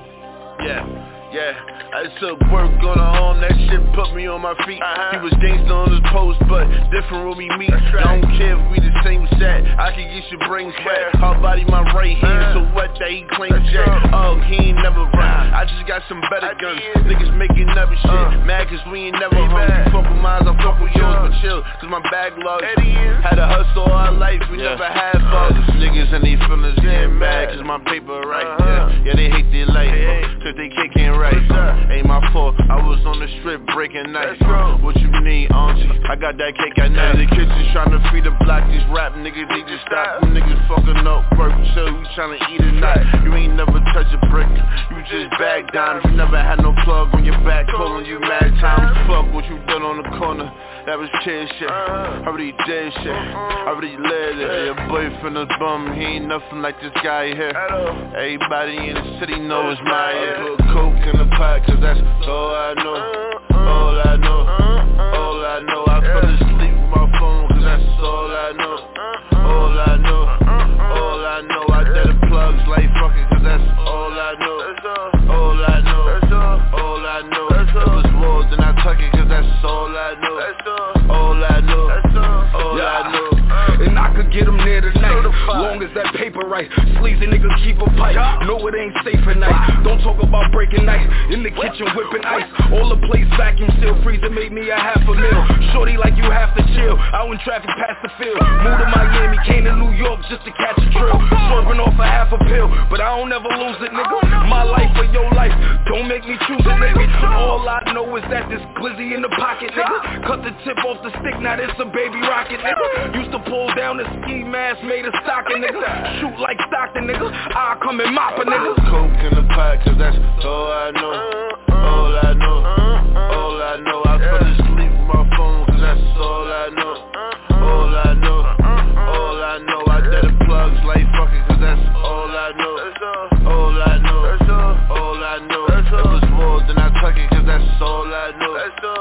Yeah, yeah. I took work on the arm, that shit put me on my feet. Uh-huh. He was gangsta on his post, but different when we meet. Right. I don't care if we the same set, I can get your brain sweat. Her body my right hand, uh-huh. So wet that he claims that. Oh, he ain't never run, I just got some better I guns. Did. Niggas making never shit, uh. mad cause we ain't never home. You fuck with mine, I fuck with yours, but chill, cause my backlog had a hustle all our life, we yeah. never had bugs. Uh, niggas and they feelings getting mad cause my paper right. Uh-huh. Yeah. yeah, they hate their life, hey, hey. Cause they kicking right. Ain't my fault, I was on the strip breaking nights. What you need, auntie? I got that cake at night. The kitchen tryna feed the block. These rap niggas, they just stop. Them niggas fucking up work, chill, we tryna eat a night. You ain't never touch a brick, you just bag down. You never had no plug on your back, calling you mad time. Fuck what you done on the corner, that was kid shit. I already did shit, I already led it. Your boyfriend is bum, he ain't nothing like this guy here. Everybody in the city knows my yeah. Put coke in the pot, cause that's all I know. All I know, all I know. I fell asleep with my phone, cause that's all I know. All I know, all I know. I did the plugs like fucking, cause that's all I know. All I know, all I know. If it's walls, then I tuck it, cause that's all I know. All I know, all I know. And I could get them there tonight, long as that paper right. Sleazy nigga keep a pipe, no it ain't safe at night. Don't talk about breaking night, in the kitchen whipping ice. All the place vacuum still freezer made me a half a mil. Shorty like you have to chill, out in traffic past the field. Moved to Miami, came to New York just to catch a drill. Swerving off a half a pill, but I don't ever lose it nigga. My life or your life, don't make me choose it nigga. All I know is that this glizzy in the pocket nigga. Cut the tip off the stick, now this a baby rocket nigga. Used to pull down the ski mask, made a stocking nigga. Shoot like Stockton nigga, I come and mop a nigga. Coke in the pot, cause that's all I know. All I know, all I know. I fell asleep with my phone, cause that's all I know. All I know, all I know. I did the plugs like fucking, cause that's all I know. All I know, all I know. If it's more, then I tuck it, cause that's all I know.